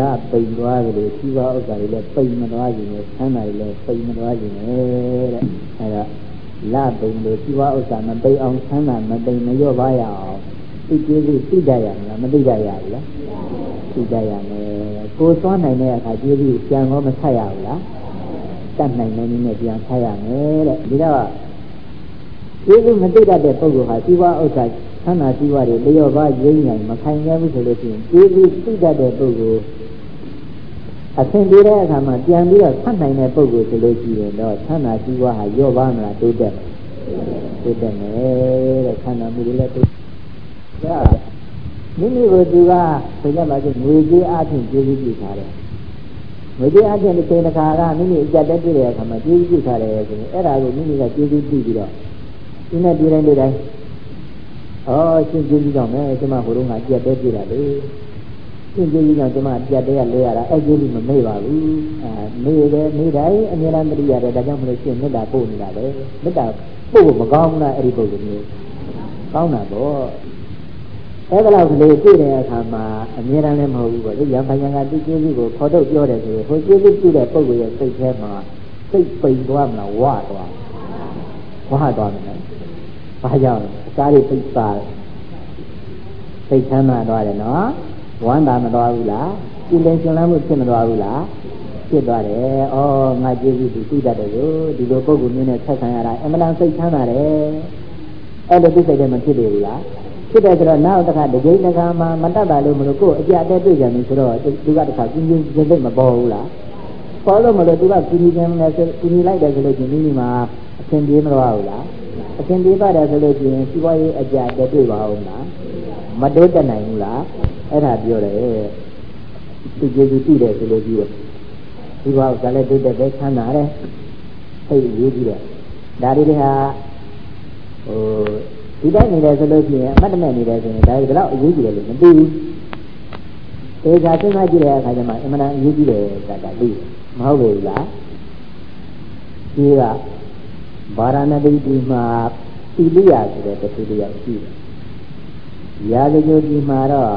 la pay qua rồi khi vào cái là pay mà nói gì nữa tháng này là pay mà nói gì nữa hay là la pay rồi khi vào cái mà pay ông tháng này mà pay nó vô vai à cái gì tí đại là mà tí đại là tí đại này cô xóa này nè cái gì chẳng có mà thay à là tận này này chẳng thay à này đi đâu cái gì mà tí đại để tôi gọi khi vào cái tháng nào khi vào để vô vai dễ nhảy mà thay nhau với sự cái gì tí đại để tôi gọi Asen đi ra tham mà tiền đi ra thân này này bốc rồi lấy gì đó thân nào chỉ qua hay vô ban là tôi đẹp này thân nào mới lấy tôi đó những người vừa ra bây giờ là cái người gì ai thì gì thà đấy người gì ai thì cái này thà ra những người gia đình đi ra tham mà gì thà đấy cái đó rồi những người gì đi đó cái này đi đây xin gì đó này cái mà hồi đó gia đình đi ra đấy xin gì đó cái mà gia đình lấy ra cái gì mà mấy vào mấy đấy anh em đi ra đây đã trong một chuyện nó đã buồn đã đấy nó đã buồn mà con là đi buồn nhiều con là bố cái là lời kia này mà anh em em hầu rồi cái dạng phải nhận cái cái của khó đâu cho được rồi hồi trước cái này bố rồi cái thế mà cái bình qua mà quá toàn này phải giờ cái đi bình xả bình xả mà đòi là nó quán đà mà đòi là chỉ lên xem lắm cái mà đòi là cái đòi đấy ngay cái gì thì ra rồi đi đâu bố cũng như này thay thay ra em đang xây sáng là đấy em được cái gì mà chưa được là cái đấy rồi nào ta khai để cái này mà ta bảo luôn mà cô giờ đây tôi giờ mình rồi tôi gặp cái kinh nghiệm mà bầu là có lúc mà tôi gặp kinh nghiệm này kinh nghiệm lại đây rồi kinh nghiệm mà xem đi mà vào là xem đi vào đây rồi kinh nghiệm quay giờ đây tôi vào là mà đối cái này làအဲ့ဒါပြောတယ်သူကျေစုတည်တယ်ဆိုလို့ပြောဒီဘောကလည်းတွေ့တဲ့ချမ်းသာတယ်သိရေးကြည့်တယ်ဒါတွေဟာဒီတိုင်းနေတယ်ဆိုလို့ရှိရင်အမှတ်တမဲ့နေတယ်ဆိုရင်ဒါတွေတော့အရေးကြီးတယ်လို့မသိဘူးအေးဒါစဉ်းစားကြည့်တဲ့အခါကျမှအမှန်တန်အရေးကြီးတယ်ဆိုတာသိတယ်မဟုတ်ဘူးလားဒီကဗာရာဏသီဒီမှာတိလိယဆိုတဲ့တခုတည်းရှိတယ်ရာဇဂိုဒီမှာတော့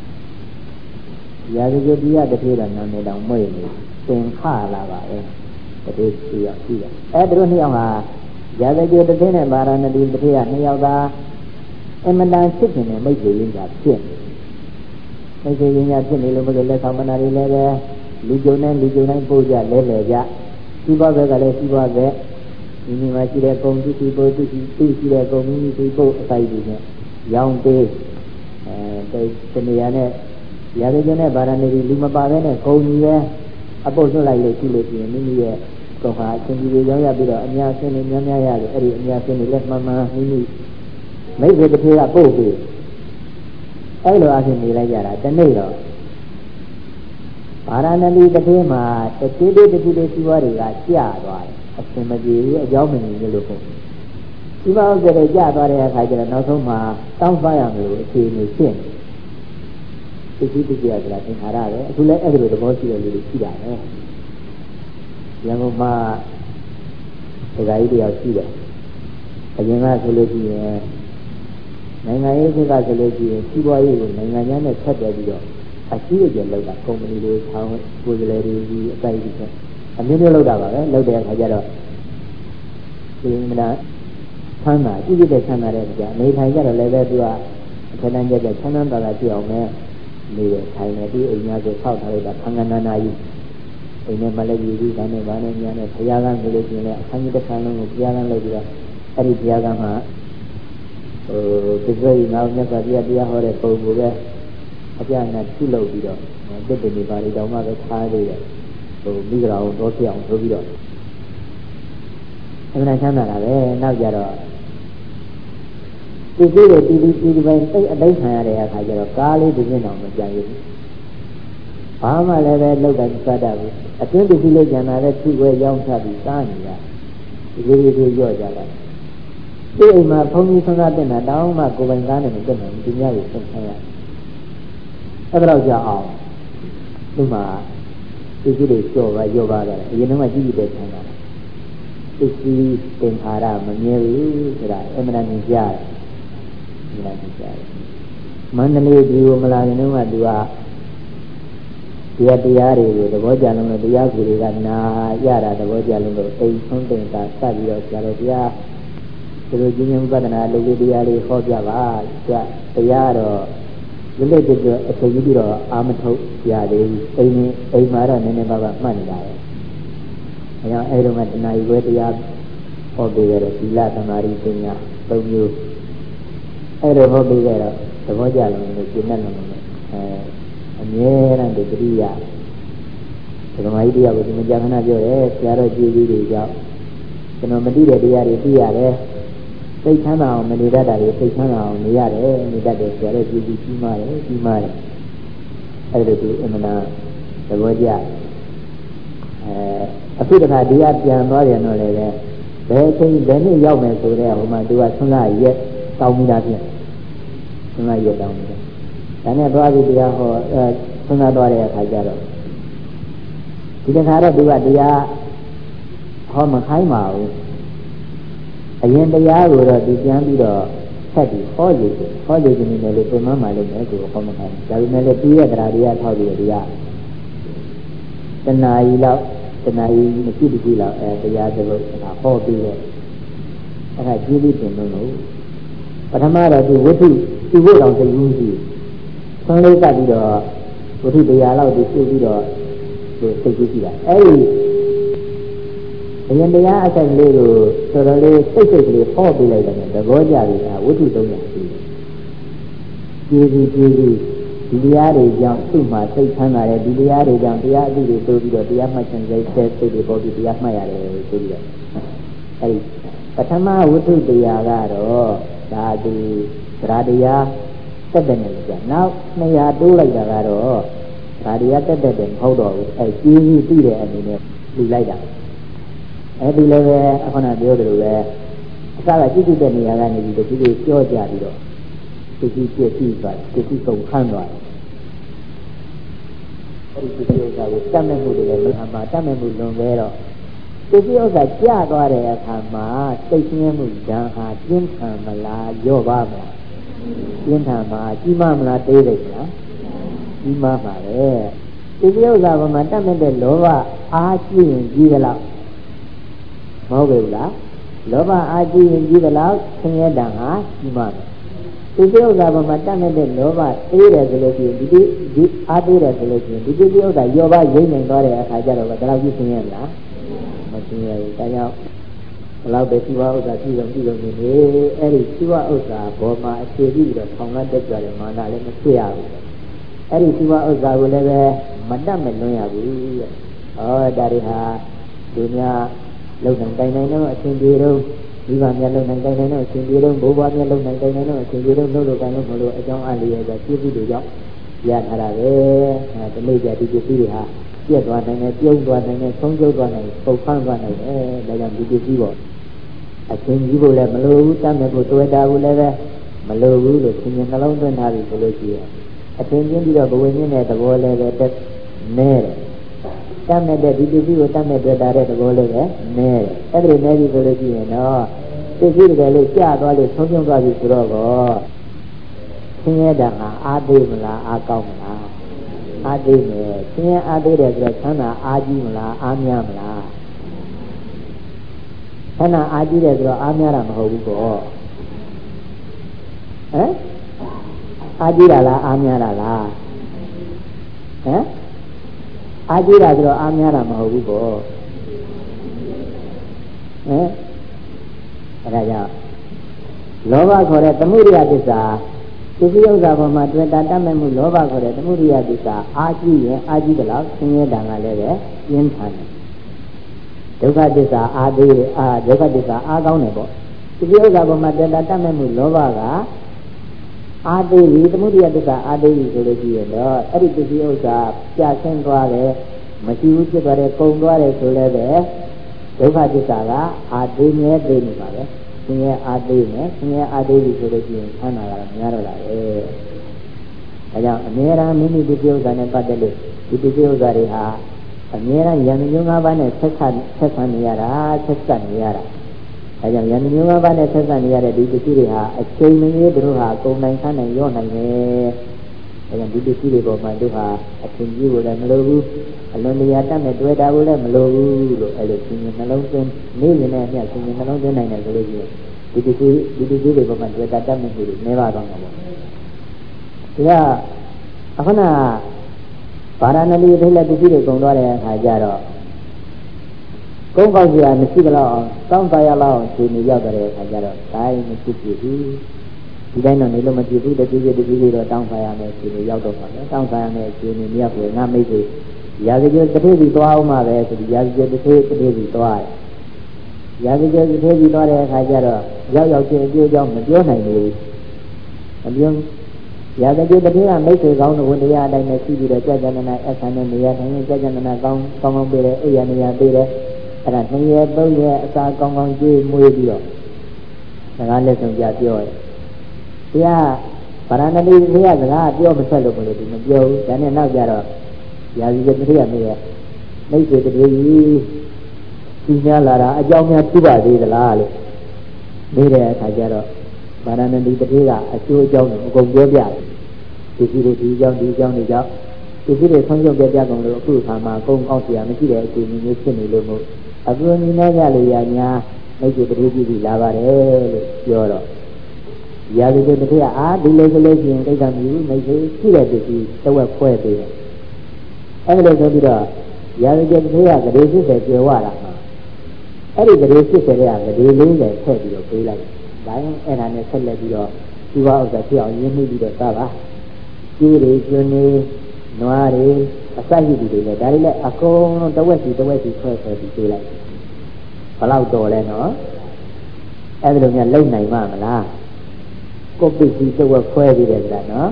ရာဇဂိုဒီရတတိယနာမည်တောင်မွေ့နေသင်္ခလာပါပဲတတိယရှိတယ်သူတို့နှစ်ယောက်ဟာရာဇဂိုတတိနဲ့ဗာရာဏသီတတိယနှစ်ယောက်သာအမတန်ဖြစ်နေမိတ်ဆွေရင်းကဖြစ်မိတ်ဆွေရင်းကဖြစ်နေလို့မလို့လက်ဆောင်မနာတွေလည်းပဲလူကြုံတိုင်းပို့ကြလဲကြစီးပွားဘက်ကလည်းစီးပွားဘက်ဒီမှာရှိတဲ့ပုံသူပို့သူရှိတဲ့ပုံမိသူပို့အစိုက်တွေနဲ့ရောင်းပေးတနေရာနဲ့ရာဇဂိုနဲ့ဗာရာဏသီလူမပါဘဲနဲ့ဂုံကြီးပဲအပုတ်ဆွလိုက်လို့ရှိလို့ရှိရင်မိမိရဲ့ကောဟာအချင်းကြီးရောင်းရပြီးတော့အများဆင်းနေများရတယ်အဲ့ဒီအများဆင်းနေလက်မှန်မိမိမိတ်ဆွေတစ်ခေကပို့ပြီးအဲ့လိုအချင်းနေလိုက်ကြတာတနေ့တော့ဗာရာဏသီတစ်ခေမှာတတိလေးစီးပွားတွေကကျသွားတယ်အစင်မပြေဘူးအကြောင်းမမြင်လို့ပေါ့ဒီမှာဥစ္စာတွေကျသွားတဲ့အခါကျတော့နောက်ဆုံးမှာတောင်းပန်ရမယ်လို့အခြေအနေဖြစ်နေသိသိကြရတာသင်္ခါရပဲအခုလည်းအဲ့ဒီလိုသဘောရှိတဲ့လူတွေရှိတာပဲရန်ကုန်မှာဒကာကြီးတယောက်ရှိတယ်အရင်ကဆိုလို့ရှိရင်နိုင်ငံရေးဘက်ကဆိုလို့ရှိရင်စီးပွားရေးကိုနိုင်ငံခြားနဲ့ဆက်တယ်ပြီးတော့အရှိအကျယ်လောက်တာကုမ္ပဏီတွေထောင်ကိုယ်စားလှယ်တွေဒီအတိုင်းဒီအမျိုးမျိုးလောက်တာပါပဲလောက်တဲ့အခါကျတော့ဒီမနာဆန်းတာကြည့်တဲ့ဆန်းတာတဲ့ကြာနေထိုင်ကြတော့လည်းပဲသူကအထက်တန်းကျတဲ့ဆန်းတန်းတာကြည့်အောင်နဲ့နေရထိုင်နေပြီးအိမ်များကိုဆောက်ထားလိုက်တာခန္ဓာနာနာကြီးအိမ်နဲ့မလည်းကြီးဒါနဲ့ဗာနဲ့ညာနဲ့ဘုရားကဆိုလို့ရှိရင်လည်းအခန်းကြီးတစ်ခန်းလုံးကိုဘုရားကလုပ်ပြီးတော့အဲ့ဒီဘုရားကမှဒီစိတ်နောက်မြတ်စွာဘုရားတရားဟောတဲ့ပုံကိုပဲအပြည့်နဲ့ပြုလုပ်ပြီးတော့တစ်တနေပါလိတော်မှပဲထားရတဲ့မိဂရာကိုတော့ပြအောင်ဆိုပြီးတော့အမှန်ချမ်းသာတာပဲနောက်ကြတော့ဒီကိလေဒီပိုင်းစိတ်အသိခံရတဲ့အခါကျတော့ကားလေးဒီနေ့တော့မကြံရဘူးဘာမှလည်းပဲလောက်တိုင်းစတတ်ဘူးအတွင်းဒီလေးကျန်တာလည်းသူ့ဝဲရောင်းချပြီးစားနေတာဒီလိုရော့ကြတာဒီအိမ်မှာဘုန်းကြီးဆန္ဒတင်တာတောင်းမှကိုယ်ပိုင်ကားနဲ့မတက်နိုင်ဘူးဒီညကိုဆက်ခံရအဲ့ဒါတော့ကြအောင်ဒီမှာဒီကိလေကျော်ပါရော့ပါကြတယ်အရင်ကကြီးကြီးတဲ့ဆန္ဒသစ္စီသင်္ခါရမမြဲဘူးဆိုတာအမှန်တန်ကြားတယ်မန္တလေးဒီကိုမလာရင်တော့သူကတရားတရားတွေကိုသဘောကျလုံးလို့တရားသူတွေကနာရတာသဘောကျလုံးလို့အိမ်ဆုံးတင်တာစပြီးတော့ဆရာတော်ဘုရားဒီလိုကျင့်ကြံဥပဒနာလူလေးတရားလေးဟောပြပါကြတရားတော့ဒီလိုတည်းအချိန်ကြီးပြီးတော့အာမထုတ်ရသေးဘူးအိမ်မှာတော့နည်းနည်းပါးပါးမှတ်နေတာပဲအဲကြောင့်အဲ့ဒီမှာတဏှာကြီးဝဲတရားဟောပေးရတဲ့သီလသမာဓိပညာ၃မျိုးအဲ့လိုဟောပေးကြတော့သဘောကျလုံးလို့ကျင့်တတ်လုံးလို့အမြဲတမ်းဒီတတိယဓမ္မကြီးတရားကိုဒီမကြာခဏပြောတယ်ဆရာတော်ကြည်ကြီးတွေကြောင့်ကျွန်တော်မသိတဲ့တရားတွေသိရတယ်စိတ်ချမ်းသာအောင်မနေတတ်တာတွေစိတ်ချမ်းသာအောင်နေရတယ်နေတတ်တယ်ဆရာတော်ကြည်ကြီးကြီးမားတယ်အဲ့ဒါဒီအမှန်တရားသဘောကျအခုတခါတရားပြန်သွားပြန်တော့လည်းဘယ်အချိန်ဘယ်နေ့ရောက်မယ်ဆိုတော့ဟိုမှာသူကဆွမ်းလာရက်တောင်းမိတာပြင်ဆွမ်းလာရက်တောင်းမိတယ်ဒါနဲ့သွားပြီးတရားဟောဆွမ်းလာသွားတဲ့အခါကျတော့ဒီတခါတော့သူကတရားဟောမခိုင်းပါဘူးအရင်တရားကိုတော့ဒီပြန်ပြီးတော့ဆက်ပြီးဟောကြည့်နေတယ်လို့ပြန်မှလည်းမယ်သူဟောမခိုင်းဒါပေမဲ့လည်းပြီးရတရားတရားထောက်ပြီးတရားတဏှာကြီးလောက်တဏှာကြီးမရှိတကြီးလောက်တရားသဘောဟောပြီးတော့အဲ့ဒါကြီးပြီးတင်လို့ပထမတော့ဒီဝိသုဒီဘုတော်သိဘူးရှိဆွမ်းလေးကပ်ပြီးတော့ဝိသုတရားလောက်ဒီပြုပြီးတော့ဒီစိတ်ကြီးရှိတာအဲ့ဒီအရင်တရားအဆိုင်လေးကိုတော်တော်လေးစိတ်ကလေးဟောပေးလိုက်တယ်သဘောကျပြီဒါဝိသု300ရှိတယ်ကြီးဒီတရားတွေကြောင့်သူ့မှာစိတ်ချမ်းသာတယ်ဒီတရားတွေကြောင့်တရားအသည့်တွေတိုးပြီးတော့တရားမှတ်ခြင်းစိတ်စိတ်တွေပေါ်ပြီးတရားမှတ်ရတယ်ဆိုပြီးတော့အဲဒီပထမဝိသုတရားကတော့ဒါဒီသရတရားတက်တယ်လို့ကြာနောက်200တိုးလိုက်တာကတော့ဒါတရားတက်တယ်မဟုတ်တော့ဘူးအဲကြီးပြီးတဲ့အနေနဲ့လူလိုက်တာအဲဒီလည်းပဲအခုနပြောသလိုပဲအစကကြည့်တဲ့နေရာကနေပြီးတတိယကြောကြပြီးတော့ဒီပြည့်သွားဒီကုန်ခန်းသွားတယ်အဲဒီဒီဥစ္စာကိုတတ်မဲ့မှုတွေလည်းမဟာမှာတတ်မဲ့မှုလွန်ခဲ့တော့ဒီဥစ္စာကျသွားတဲ့အခါမှာစိတ်ဆင်းရဲမှုဓာတ်ဟာပြင်းထန်မလားရော့ပါမလားပြင်းထန်မှာကြီးမမလားသေးတယ်လားကြီးမပါပဲဒီဥစ္စာကမှတတ်မဲ့တဲ့လောဘအားကြီးရင်ကြီးသလားမဟုတ်ဘူးလားလောဘအားကြီးရင်ကြီးသလားဆင်းရဲဓာတ်ဟာကြီးမှာဒီဥစ္စာပေါ်မှာတတ်မဲ့တဲ့လောဘအေးတယ်ဆိုလို့ရှိရင်ဒီအားသေးတယ်ဆိုလို့ရှိရင်ဒီဥစ္စာရောဘရိမ့်နိုင်သွားတဲ့အခါကျတော့ဘယ်လောက်ကြီးဆင်းရဲလားမဆင်းရဲဘူးဒါကြောင့်ဘယ်လောက်ပဲရှိဝဥစ္စာရှိဆုံးနေအဲ့ဒီရှိဝဥစ္စာပေါ်မှာအခြေပြီးတော့ထောင်ကတက်ကြတယ်မာနလည်းမဖြစ်ရဘူးအဲ့ဒီရှိဝဥစ္စာကိုလည်းပဲမတတ်မလွန်ရဘူးတဲ့ဟောဒါတွေဟာသူများလုံနိုင်တိုင်နိုင်တော့အချင်းပြေတော့ဒီကမြတ်လုံနိုင်တိုင်းတော့အရှင်ပြေတော့ဘိုးဘွားမြတ်လုံနိုင်တိုင်းတော့အရှင်ပြေတော့လို့ကိုင်းလို့မလို့အကြောင်းအလေးရဆိုပြည့်စုံလို့ကြောင့်ရထားတာပဲဒီနေ့ကျဒီပစ္စည်းတွေဟာပြည့်သွားနိုင်တယ်ပြုံးသွားနိုင်တယ်ဆုံးကျုပ်သွားနိုင်ပုတ်ဖန်းသွားနိုင်တယ်ဒါကြောင့်ဒီပစ္စည်းပေါ့အရှင်ကြီးဖို့လည်းမလိုဘူးတတ်မဲ့ဖို့တွေ့တာဘူးလည်းပဲမလိုဘူးလို့ရှင်ရှင်နှလုံးသွင်းထားပြီဆိုလို့ရှိရင်အရှင်ချင်းပြီးတော့ဘဝင်းတဲ့သဘောလည်းပဲတက်နဲတယ်တတ်မဲ့တဲ့ဒီပစ္စည်းကိုတတ်မဲ့တွေ့တာတဲ့သဘောလေးပဲနဲတယ်အဲ့ဒီနဲပြီဆိုလို့ရှိရင်တော့ပစ္စည်းတွေလေးကြာသွားလို့ဆုံးရှုံးသွားပြီဆိုတော့ဆင်းရဲတာဟာအားသေးမလားအားကောင်းမလားအားသေးမယ်ဆင်းရဲအားသေးတယ်ဆိုတော့ချမ်းသာအားကြီးမလားအားများမလားချမ်းသာအားကြီးတယ်ဆိုတော့အားများတာမဟုတ်ဘူးပေါ့ဟမ်အားကြီးတာလားအားများတာလားဟမ်အားကြီးတာဆိုတော့အားများတာမဟုတ်ဘူးပေါ့ဟမ်အဲဒါကြောင့်လောဘခေါ်တဲ့သမုဒိယသစ္စာဒီကိဥစ္စာပေါ်မှာတွေ့တာတတ်မဲ့မှုလောဘခေါ်တဲ့သမုဒိယသစ္စာအားကြီးရင်အားကြီးတယ်လို့ဆင်းရဲတာကလည်းပဲပြင်းထန်တယ်ဒုက္ခသစ္စာအားသေးဒုက္ခသစ္စာအားကောင်းတယ်ပေါ့ဒီကိဥစ္စာပေါ်မှာတွေ့တာတတ်မဲ့မှုလောဘကအားသေးပြီသမုဒိယသစ္စာအားသေးပြီဆိုလို့ရှိရင်တော့အဲ့ဒီပစ္စည်းဥစ္စာပြဆင်းသွားတယ်မရှိဘူးဖြစ်သွားတယ်ကုန်သွားတယ်ဆိုလည်းပဲဒုက္ခသစ္စာကအာသေးမြဲသေးနေပါပဲဆင်းရဲအာသေးမယ်ဆင်းရဲအာသေးပြီဆိုလို့ရှိရင်ဆန္ဒကတော့များတော့တာပဲဒါကြောင့်အများအားမိမိဒီပြုဥစ္စာနဲ့ပတ်သက်လို့ဒီပြုဥစ္စာတွေဟာအများအားယန္တမျိုး၅ပါးနဲ့ဆက်ဆံနေရတာဆက်ဆက်နေရတာဒါကြောင့်ယန္တမျိုး၅ပါးနဲ့ဆက်ဆံနေရတဲ့ဒီပစ္စည်းတွေဟာအချိန်မရွေးတို့ဟာကုန်နိုင်ဆန်းနိုင်ရော့နိုင်တယ်ဒီပစ္စည်းတွေပေါ်မှာတို့ဟာအထင်ကြီးကိုလည်းမလိုဘူးအလွန်လျာတတ်မဲ့တွေ့တာကိုလည်းမလိုဘူးလို့အဲ့လိုရှင်ရှင်နှလုံးသွင်းနေရင်လည်းအမြတ်ရှင်ရှင်နှလုံးသွင်းနိုင်တယ်ဆိုလို့ရှိရင်ဒီပစ္စည်းတွေပေါ်မှာတွေ့တာတတ်မဲ့မှုတွေနေပါတော့မှာပေါ့ဒါအခုနဗာရာဏသီထိလည်းပစ္စည်းတွေကုန်သွားတဲ့အခါကျတော့ကုန်းကောက်စရာမရှိကြတော့တောင်းတရလောက်ဒီနေရောက်တဲ့အခါကျတော့တိုင်းမရှိဖြစ်ဘူးဒီတိုင်းတော့နေလို့မဖြစ်ဘူးတတိယတော့တောင်းတရမယ်ဒီနေရောက်တော့ပါမယ်တောင်းတရမယ်ဒီနေမြောက်ကိုငါမိတ်ဆွေရာဇဂေတစ်ထေးစီသွားအောင်ပါပဲဆိုပြီးရာဇဂေတစ်ထေးစီသွားတယ်ရာဇဂေတစ်ထေးစီသွားတဲ့အခါကျတော့ရောက်ချင်းအကျိုးကြောင့်မပြောနိုင်ဘူးမပြောရာဇဂေတစ်ထေးကမိတ်ဆွေကောင်းတို့ဝန်တရားအတိုင်းနဲ့ရှိပြီးတော့ကြာကြာနာအခမ်းနဲ့နေရာတိုင်းကြာကြာနာကောင်းပေးတယ်အိယာနေရာပေးတယ်အဲ့ဒါ2ရက်3ရက်အစာကောင်းကျွေးမွေးပြီးတော့စကားလက်ဆောင်ကြပြောတယ်တရားဗာရာဏသီတရားစကားပြောမဆက်လို့မလို့ဒီမပြောဘူးဒါနဲ့နောက်ကြတော့ရာဇဂေတစ်ထေးကမေးရဲ့မိတ်ဆွေတစ်ထေးကြီးဒီများလာတာအကြောင်းများပြပါသေးသလားလို့မေးတဲ့အခါကျတော့ဗာရာဏသီတစ်ထေးကအကျိုးအကြောင်းကိုအကုန်ပြောပြတယ်ဒီစီတွေဒီအကြောင်းတွေကြောင့်ဒီစီတွေဆုံးရှုံးပြကုန်လို့အခုခါမှာအကုန်ကောက်เสียမရှိတဲ့အခြေအနေမျိုးဖြစ်နေလို့မို့အခုနေနေကြလို့ရညာမိတ်ဆွေတစ်ထေးကြီးလာပါတယ်လို့ပြောတော့ရာဇဂေတစ်ထေးကဒီလိုဆိုလို့ရှိရင်ကိစ္စမရှိဘူးမိတ်ဆွေရှိတဲ့ပစ္စည်းတစ်ဝက်ခွဲပေးတယ်အဲ့လိုဆိုပြီးတော့ရာဇဂေတစ်ထေးကဂရေ80ကျေဝတာမှာအဲ့ဒီဂရေ80တဲ့ကဂရေ40ထည့်ပြီးတော့ပေးလိုက်ဒါရင်အဲ့ဒါနဲ့ဆက်လက်ပြီးတော့ဒီဘဥစ္စာဖြစ်အောင်ရင်းနှီးပြီးတော့သားပါကြီးတွေကျွန်းတွေနွားတွေအစရှိတွေလည်းဒါတွေလည်းအကုန်လုံးတစ်ဝက်စီခွဲပြီးပေးလိုက်ဘလောက်တော်လဲနော်အဲ့ဒါလိုများလုံနိုင်မှာမလားကိုပစ္စည်းတစ်ဝက်ခွဲပြီးတယ်ကွာနော်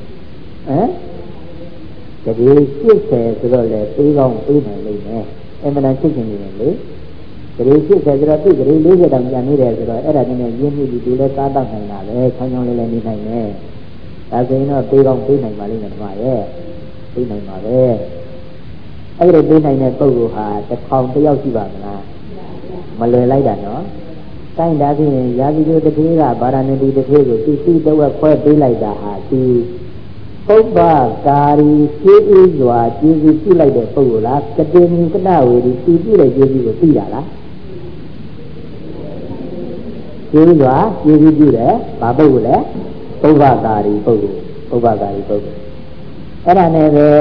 တကယ်80ဆိုတော့လေပေးကောင်းပေးနိုင်လိမ့်မယ်အမှန်တန်ဖြစ်နေတယ်လေတကယ်80ဆိုတော့သူတကယ်40တောင်ပြန်နေတယ်ဆိုတော့အဲ့ဒါနည်းနည်းရင်းနှီးပြီးသူလည်းစားတော့နိုင်တာပဲဆောင်းချောင်းလေးလည်းနေနိုင်တယ်ဒါဆိုရင်တော့ပေးကောင်းပေးနိုင်ပါလိမ့်မယ်ဓမ္မရဲ့ပေးနိုင်ပါပဲအဲ့ဒါပေးနိုင်တဲ့ပုဂ္ဂိုလ်ဟာ1000တယောက်ရှိပါမလားမလွယ်လိုက်တာနော်တိုင်းဒါဖြင့်ရာဇဂေတစ်ထေးကဗာရာဏသီတစ်ထေးကိုသူစီတစ်ဝက်ခွဲပေးလိုက်တာဟာဒီပုပ္ပကာရီကျေးဇူးစွာကျေးဇူးပြုလိုက်တဲ့ပုဂ္ဂိုလ်လားကတိမြုကတဝေဒီသူပြုတဲ့ကျေးဇူးကိုသိတာလားကျေးဇူးစွာကျေးဇူးပြုတယ်ဘာပုဂ္ဂိုလ်လဲပုပ္ပကာရီပုဂ္ဂိုလ်အဲ့ဒါနဲ့ပဲ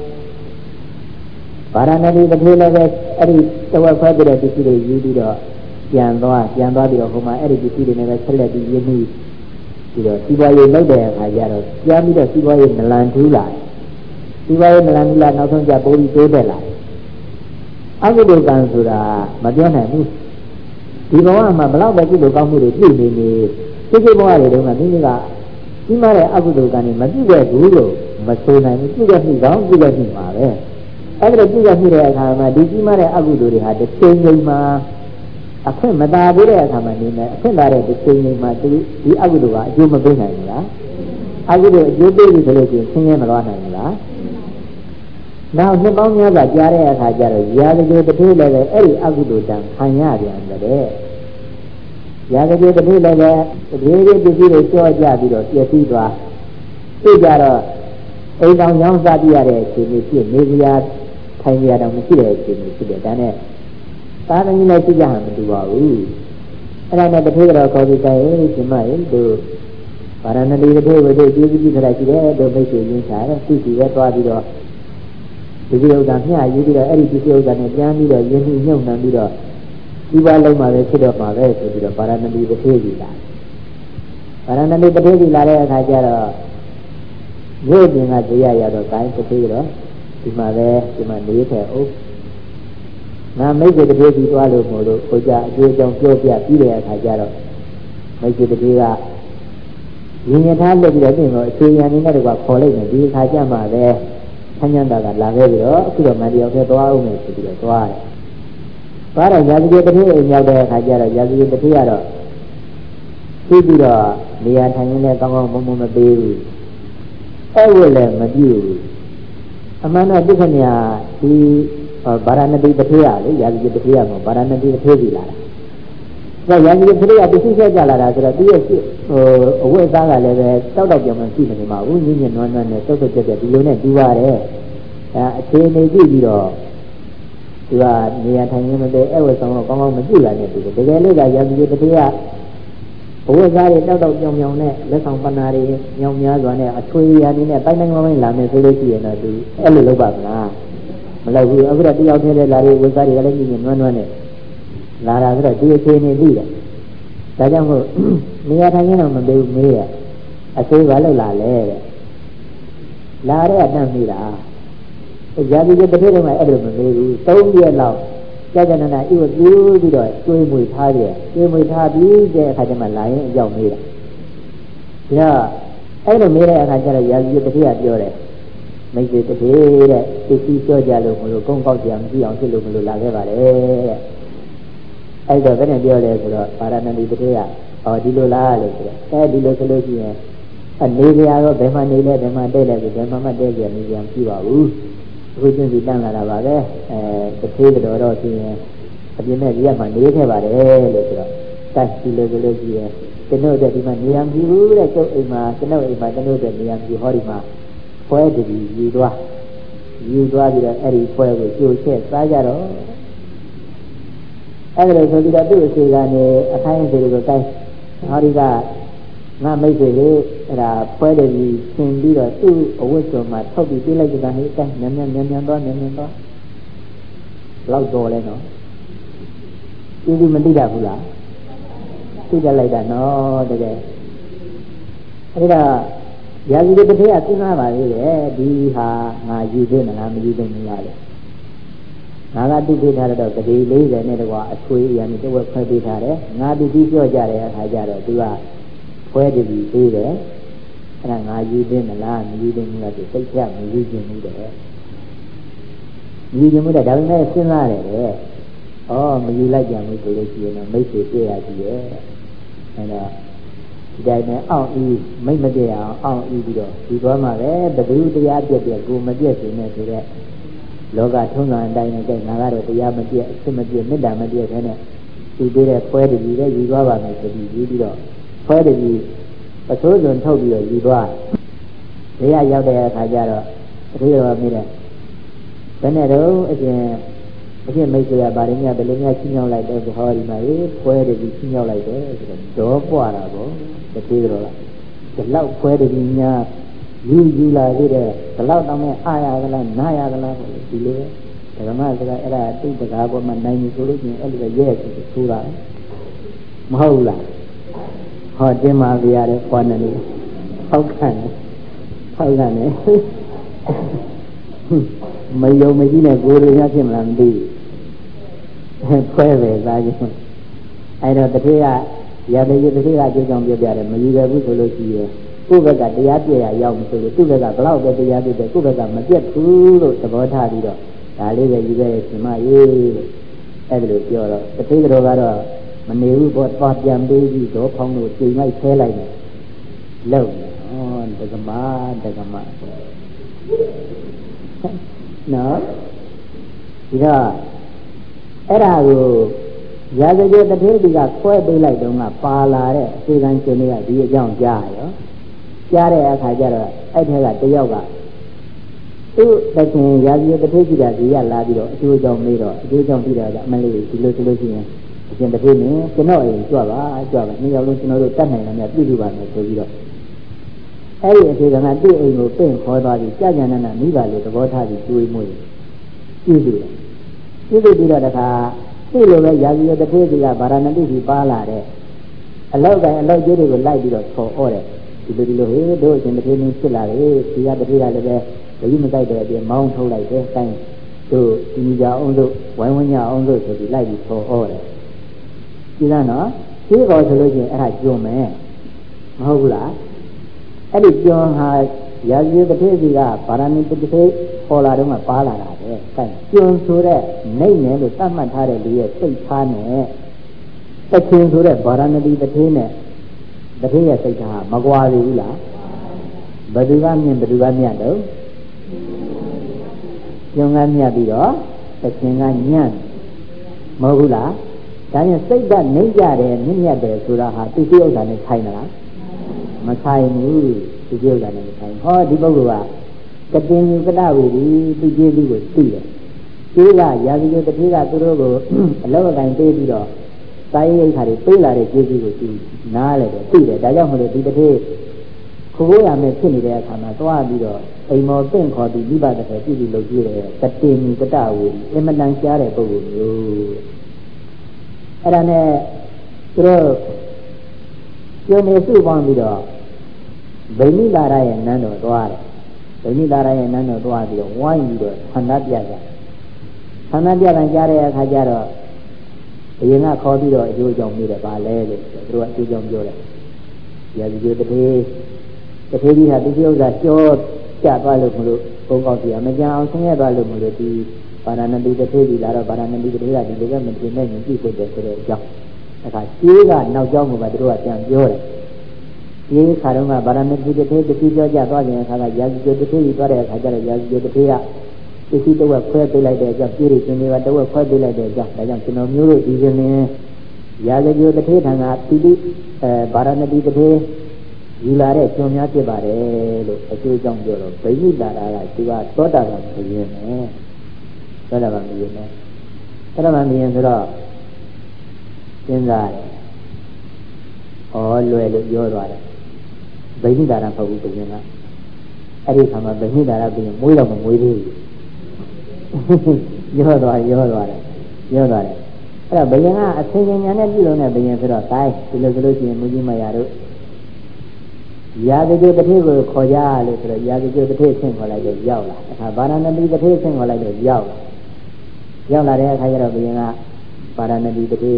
ဗာရာဏသီတစ်ထေးလည်းပဲအဲ့ဒီတစ်ဝက်ခွဲပြီးတဲ့ပစ္စည်းတွေယူပြီးတော့ပြန်သွားပြီးတော့ဟိုမှာအဲ့ဒီပစ္စည်းတွေနဲ့ပဲဆက်လက်ပြီးရင်းနှီးပြီးတော့စီးပွားရေးလုပ်တဲ့အခါကျတော့ပြန်ပြီးတော့စီးပွားရေးနလန်ထူးလာနောက်ဆုံးကျပိုးပြီးတိုးတက်လာအကုသိုလ်ကံဆိုတာမပြောနိုင်ဘူးဒီဘဝမှာဘလောက်ပဲကုသိုလ်ကောင်းမှုတွေပြုနေစိတ်ဘဝတွေတုန်းကမိမိကကြီးမားတဲ့အကုသိုလ်ကံတွေမပြုခဲ့ဘူးလို့မဆိုနိုင်ဘူးပြုခဲ့မှုကောင်းပြုခဲ့မှုပါပဲအဲ့ဒါပြုခဲ့မှုတဲ့အခါမှာဒီကြီးမားတဲ့အကုသိုလ်တွေဟာတစ်ချိန်ချိန်မှာအခွင့်မသာသေးတဲ့အခါမှာနေမယ်အခွင့်သာတဲ့ဒီချိန်ချိန်မှာဒီအကုသိုလ်ကအကျိုးမပေးနိုင်ဘူးလားအကုသိုလ်အကျိုးပေးပြီဆိုလို့ရှိရင်ဆင်းရဲမလွှားနိုင်ဘူးလားနောက်နှစ်ပေါင်းများစွာကြားတဲ့အခါကျတော့ရာဇဂေတစ်ထေးလည်းပဲအဲ့ဒီအကုသိုလ်တံခံရပြန်တယ်ရာဇဂေတစ်ထေးလည်းပဲဒီပစ္စည်းတွေကြောကြပြီးတော့ပြည့်စည်သွားသိကြတော့အိမ်တော်ကြောင်းစားပြရတဲ့အခြေအနေဖြစ်နေကြထိုင်ကြတော့မရှိတဲ့အခြေအနေဖြစ်တယ်ဒါနဲ့သာသမီလည်းသိကြဟန်မတူပါဘူးအဲ့ဒါနဲ့တစ်ထေးကတော့ခေါ်ပြီးတိုင်ရှင်မရေတို့ဗာရာဏသီတစ်ထေးဝိသေကျေးဇူးပြုခရရှိတယ်တို့မိတ်ဆွေရင်းစားတယ်သူစီပဲသွားပြီးတော့ဒီဥစ္စာမျှယူပြီးတော့အဲ့ဒီဒီဥစ္စာနဲ့ပြန်ပြီးတော့ယဉ်နှမြုပ်နှံပြီးတော့ဒီပါလုံးမှာပဲဖြစ်တော့မှာပဲဆိုပြီးတော့ဗာရာဏသီတစ်ထေးကြီးလာဗာရာဏသီတစ်ထေးကြီးလာတဲ့အခါကျတော့မြို့ပြင်ကတရားရတော့ကိုင်းတစ်ထေးတော့ဒီမှာနေခဲ့အောင်ငါမိတ်ဆွေတစ်ထေးကြီးသွားလို့မို့လို့ကိုကြအကျိုးကြောင့်ပြောပြပြီးတဲ့အခါကျတော့မိတ်ဆွေတစ်ထေးကရင်ရထားလက်ပြီးတော့ပြင်တော့အခြေခံနေတဲ့ကွာခေါ်လိုက်တယ်ဒီအခါကျမှပဲဆန်းချမ်းသာကလာခဲ့ပြီးတော့အခုတော့မတယောက်တည်းသွားအောင်မယ်ဆိုပြီးတော့သွားတယ်။သွားတော့ရာဇဂေတစ်ထေးအိမ်ရောက်တဲ့အခါကျတော့ရာဇဂေတစ်ထေးကတော့ပြီးတော့နေရာထိုင်ရင်းနဲ့ကောင်းကောင်းမုံမပေးဘူး။အဲ့ဝက်လည်းမပြုဘူး။အမှန်တော့ဒုက္ခမြာဒီဗာရာဏသီတစ်ထေးရလေရာဇဂေတစ်ထေးရမှာဗာရာဏသီတစ်ထေးကြီးလာတာ။ဒါရန်ကြီးကလေးကတရှိချက်ကြလာတာဆိုတော့ဒီရဲ့အဝတ်သားကလည်းပဲတောက်တောက်ပြောင်မှရှိနေမှာဘူးညင်ညင်နွမ်းနွမ်းနဲ့တုတ်တုတ်ပြက်ပြက်ဒီလိုနဲ့ပြီးပါတယ်အခြေအနေကြည့်ပြီးတော့သူကနေရာထိုင်နေမသေးအဲ့ဝတ်ဆောင်တော့ကောင်းကောင်းမကြည့်လာနဲ့တူတယ်တကယ်လို့ကရန်ကြီးတစ်ခေတ်ကအဝတ်သားတွေတောက်တောက်ပြောင်ပြောင်နဲ့လက်ဆောင်ပနာတွေညောင်များစွာနဲ့အထွေရာနေနဲ့တိုင်းတိုင်းဝိုင်းလာမယ်ဆိုလို့ရှိရင်တော့သူအဲ့လိုလုပ်ပါမလားမလုပ်ဘူးအခုတော့တယောက်တည်းလာတဲ့ဝတ်သားတွေကလည်းညင်ညင်နွမ်းနွမ်းနဲ့လာတာဆိုတော့ဒီအခြေအနေသိတယ်ဒါကြောင့်မို့နေရာထိုင်ရင်တော့မပေးဘူးမေးရအသေးဘာလို့လာလဲတဲ့လာတဲ့အတန်းမိတာရာဇီကတစ်ထည့်တော့မှအဲ့လိုမမေးဘူး3ရက်လောက်ကြာကြာနာနာဤကိုပြုပြီးတော့ကျွေးမွေထားတယ်ကျွေးမွေထားပြီးတဲ့အခါကျမှလာရင်အကြောက်မေးတာဒါအဲ့လိုမေးတဲ့အခါကျတော့ရာဇီကတစ်ထည့်ကပြောတယ်မိတ်ဆွေတစ်ထည့်တဲ့သိသိကြောကြလို့မလို့ကုန်းကောက်ကြအောင်ကြည့်အောင်ဖြစ်လို့မလို့လာခဲ့ပါတယ်တဲ့အဲ့တော့ဘယ်နဲ့ပြောလဲဆိုတော့ပါရဏတိတစ်ထည့်ကဒီလိုလားလို့ဆိုတော့ဒီလိုဆိုလို့ရှိရင်အနေကြတော့ဘယ်မှာနေလဲဘယ်မှာတဲ့လဲဆိုဘယ်မှာမှတဲ့ကြနေကြမရှိပါဘူးအခုချင်းစီတန်းလာတာပါပဲတစ်သေးတော်တော့ဆိုရင်အပြင်မဲ့ကြီးကမှနေခဲ့ပါတယ်လို့ဆိုတော့တိုက်ဒီလိုဆိုလို့ရှိရင်ကျွန်တော်တို့ဒီမှာနေရမပြီးဘူးတဲ့ကျုပ်အိမ်မှာကျွန်တော်အိမ်မှာကျွန်တော်တို့နေရမပြီးဟောဒီမှာဖွဲတည်းယူသွားပြီးတော့အဲ့ဒီဖွဲကိုကျိုးချက်စားကြတော့အဲ့ဒါဆိုပြီးတော့သူ့အစီကနေအခိုင်းအစီတွေကိုတိုက်ဟောဒီကငါမိတ်ဆွေလေးအဲ့ဒါဖွဲတယ်ကြီးသင်ပြီးတော့သူ့အဝတ်စုံမှာထုတ်ပြီးပြေးလိုက်ကြတာဟိတိုက်မြန်သွားလောက်တော်လဲနော်ဒီမသိတတ်ဘူးလားသိတတ်လိုက်တာနော်တကယ်အဲ့ဒါရာဇီတစ်ထည့်ကစဉ်းစားပါလေဒီဟာငါယူသေးမလားမယူသေးဘူးလားလေငါကတိပေးထားတော့တတိ40နဲ့တကွာအချွေးအရာနဲ့တဝက်ခွဲပေးထားတယ်ငါတိပြီးပြောကြတဲ့အခါကျတော့သူကခွဲတည်ပြီးပေးတယ်အဲ့ဒါငါယူသေးမလားမယူသေးဘူးလားသူစိတ်ချမယူခြင်းဘူးတဲ့ယူခြင်းဘူးတဲ့ဒါပေမဲ့စဉ်းစားတယ်တဲ့မယူလိုက်ကြဘူးဆိုလို့ရှိရင်တော့မိတ်ဆွေတွေ့ရကြည့်ရဲ့အဲ့တော့ဒီတိုင်းနဲ့အောင့်ဤမိတ်မပြည့်အောင်အောင့်ဤပြီးတော့ဒီသွားမှာပဲဘယ်သူတရားပြည့်ပြည့်ကိုမပြည့်စေနဲ့ဆိုတဲ့လောကထုံးစံအတိုင်းနဲ့ကြိုက်ငါကတော့တရားမပြည့်အစ်မပြည့်မေတ္တာမပြည့်ခဲနဲ့သူပေးတဲ့ဖွဲတည်းကြီးလည်းယူသွားပါမယ်ဆိုပြီးယူပြီးတော့ဖွဲတည်းကြီးပစိုးစွန်ထုတ်ပြီးတော့ယူသွားနေရာရောက်တဲ့အခါကျတော့အသေးတော်မိတဲ့ဘယ်နဲ့တော့အရှင်မိတ်ဆွေကဗာရင်းများဘယ်လိုများချင်းရောက်လိုက်တော့ဟောဒီမှာဖွဲတည်းကြီးချင်းရောက်လိုက်တယ်ဆိုတော့ဒေါ်ပွားတာပေါ့တသေးတော်ကဒီလောက်ဖွဲတည်းကြီးများယူလာသေးတယ်ဘလောက်တောင်းမဲ့အာရကလားနာရကလားဒီလိုပဲဓမ္မစကားအဲ့ဒါသူ့တကားပေါ်မှာနိုင်ပြီဆိုလို့ရှိရင်အဲ့လိုပဲရဲဆိုတာမဟုတ်လားဟောတင်ပါဗျာတဲ့ခွာနေလို့ဟုတ်ကဲ့မယုံမကြည့်နဲ့ကိုယ်ရရဖြစ်မလားမသိဘူးခွဲပဲသားချင်းအဲ့တော့တတိယရာဇကြီးတတိယအကျိုးကြောင့်ပြောပြတယ်မယူရဘူးဆိုလို့ရှိရင်ကိုယ့်ဘက်ကတရားပြည့်ရရောက်ပြီဆိုလို့သူ့ဘက်ကဘလောက်ပဲတရားပြည့်တယ်ကိုယ့်ဘက်ကမပြတ်ဘူးလို့သဘောထားပြီးတော့ဒါလေးပဲယူခဲ့ရရှင်မရေးလို့အဲ့ဒါလိုပြောတော့တတိယတော်ကတော့မနေဘူးပေါ့သွားပြန်ပေးပြီးတော့ဖောင်းလို့ချိန်လိုက်ဆဲလိုက်တယ်လုံဒကမနော်ဒီတော့အဲ့ဒါကိုရာဇဂေတထေတိကခွဲပေးလိုက်တော့ကပါလာတဲ့အစီကံရှင်တွေကဒီအကြောင်းကြားရောကြားတဲ့အခါကျတော့အဲ့ထဲကတယောက်ကသူ့တခင်ရာဇဂေတထေတိကဒီကလာပြီးတော့အကျိုးကြောင့်မေးတော့အကျိုးကြောင့်ပြီးတော့အမလေးဒီလိုဆိုလို့ရှိရင်အရှင်တထေနဲ့ကျွန်တော်အိမ်ကြွပါနှစ်ယောက်လုံးကျွန်တော်တို့တတ်နိုင်တယ်ပြုစုပါမယ်ဆိုပြီးတော့အဲ့ဒီအစီကံကသူ့အိမ်ကိုပင့်ခေါ်သွားပြီးကြာကြာနာနာမိဘလိုသဘောထားပြီးတွေးမွေးပြုစုတယ်ပြုစုပြီးတော့တခါဒီလိုပဲရာဇီတထေစီကဗာရဏတိကြီးပါလာတဲ့အလောက်တိုင်းအလောက်ကျိုးတွေကိုလိုက်ပြီးတော့ခေါ်ဩတယ်ဒီလိုဟေးတို့အရှင်တထေနေဖြစ်လာတယ်ဒီကတထေကလည်းပဲဘယ်မှမကြိုက်တဲ့အပြင်မောင်းထုတ်လိုက်တယ်တိုင်းတို့ဒီကြအောင်တို့ဝိုင်းဝန်းကြအောင်တို့ဆိုပြီးလိုက်ပြီးခေါ်ဩတယ်ဒီလားနော်ဒီကောဆိုလို့ရှိရင်အဲ့ဒါကျွန်းမယ်မဟုတ်ဘူးလားအဲ့ဒီကျွန်းဟာရာဇီတထေစီကဗာရဏတိတထေခေါ်လာတော့မှပါလာတာပဲအဲကျွန်းဆိုတဲ့နှိမ့်နယ်လို့သတ်မှတ်ထားတဲ့လူရဲ့စိတ်ထားနဲ့တခင်ဆိုတဲ့ဗာရဏတိတထေနဲ့တထေရဲ့စိတ်ထားမကွာသေးဘူးလားဘယ်သူကမြင်တော့ကျွန်းကမြတ်ပြီးတော့တခင်ကညံ့မဟုတ်ဘူးလားဒါနဲ့စိတ်ကနှိမ့်ကြတယ်မြင့်မြတ်တယ်ဆိုတာဟာသူစိဥစ္စာနဲ့ခိုင်းလားမခိုင်းဘူးသူစိဥစ္စာနဲ့မခိုင်းဟောဒီပုဂ္ဂိုလ်ကကတင်ယူကတဝီဒီသူကျေးဇူးကိုသိတယ်ကျေးကရာဇဂိတတိကသူတို့ကိုအလောက်အတိုင်းပေးပြီးတော့စာရေးရိတ်ခါတွေပေးလာတဲ့ကျေးဇူးကိုသူနားလဲတယ်သိတယ်ဒါကြောင့်မလို့ဒီတစ်ခေတ်ခိုးရမယ်ဖြစ်နေတဲ့အခါမှာသွားပြီးတော့အိမ်မော်တင့်ခေါ်ပြီးမိဘတစ်ခါပြုပြီးလုပ်ကြည့်တယ်ကတင်ယူကတဝီအင်မတန်ရှားတဲ့ပုဂ္ဂိုလ်မျိုးအဲ့ဒါနဲ့သူတို့ကျွနေစုပေါင်းပြီးတော့ဗိမိလာရရဲ့နန်းတော်သွားတယ်ဗိမိလာရရဲ့နန်းတော်သွားပြီးတော့ဝိုင်းပြီးတော့ဆန္ဒပြကြဆန္ဒပြတိုင်းကြားတဲ့အခါကျတော့ဘုရင်ကခေါ်ပြီးတော့အကျိုးကြောင့်မိတယ်ဗာလဲလို့သူတို့ကအကျိုးကြောင့်ပြောတယ်ရာဇဂိတတိကြီးဟာဒီဥစ္စာကြောကြသွားလို့မလို့ဘုံကောက်ပြမကြအောင်ဆင်းရဲသွားလို့မလို့ဒီပါရဏတိတတိကြီးလာတော့ပါရဏတိတတိကဒီလိုကမတင်နဲ့ညှိဖို့တယ်ဆိုတဲ့အကြောင်းအခါရှင်းကနောက်ကြောင်းမှာသူတို့ကပြန်ပြောတယ်ဒီခါတော့ကဗာရဏတိတတိတတိပြောကြသွားခြင်းအခါကရာဇဂိတတိကြီးသွားတဲ့အခါကျတော့ရာဇဂိတတိကပစ္စည်းတစ်ဝက်ခွဲပေးလိုက်တဲ့အကြောင်းပြည်ရရှင်တွေကတစ်ဝက်ခွဲပေးလိုက်တဲ့အကြောင်းဒါကြောင့်ကျွန်တော်မျိုးတို့ဒီရှင်ရင်ရာဇဂိတတိထံကပိဋိဗာရဏတိတတိယူလာတဲ့ကျွန်များဖြစ်ပါတယ်လို့အကျိုးကြောင့်ပြောတော့ဗိမိတာရာကသူကသောတာပန်ဖြစ်ရင်းနဲ့သောတာပန်ဖြစ်ရင်းနဲ့သောတာပန်ဖြစ်ရင်ဆိုတော့စဉ်းစားတယ်ဩလွယ်လို့ပြောသွားတယ်ဗိမိတာရာမဟုတ်ဘူးပြင်ကအဲ့ဒီခါမှာဗိမိတာရာပြင်မွေးတော့မမွေးသေးဘူးရောသွားတယ်အဲ့တော့ဘယင်ကအသင်ဉာဏ်နဲ့ပြုလို့နဲ့ဘယင်ဆိုတော့တိုင်းဒီလိုဆိုလို့ရှိရင်မူကြီးမရတို့ရာဇဂိတတိကိုခေါ်ကြလို့ဆိုတော့ရာဇဂိတတိဆင့်ခေါ်လိုက်တော့ရောက်လာအခါဗာရဏတိတတိဆင့်ခေါ်လိုက်တော့ရောက်လာတဲ့အခါကျတော့ဘယင်ကဗာရဏတိတတိ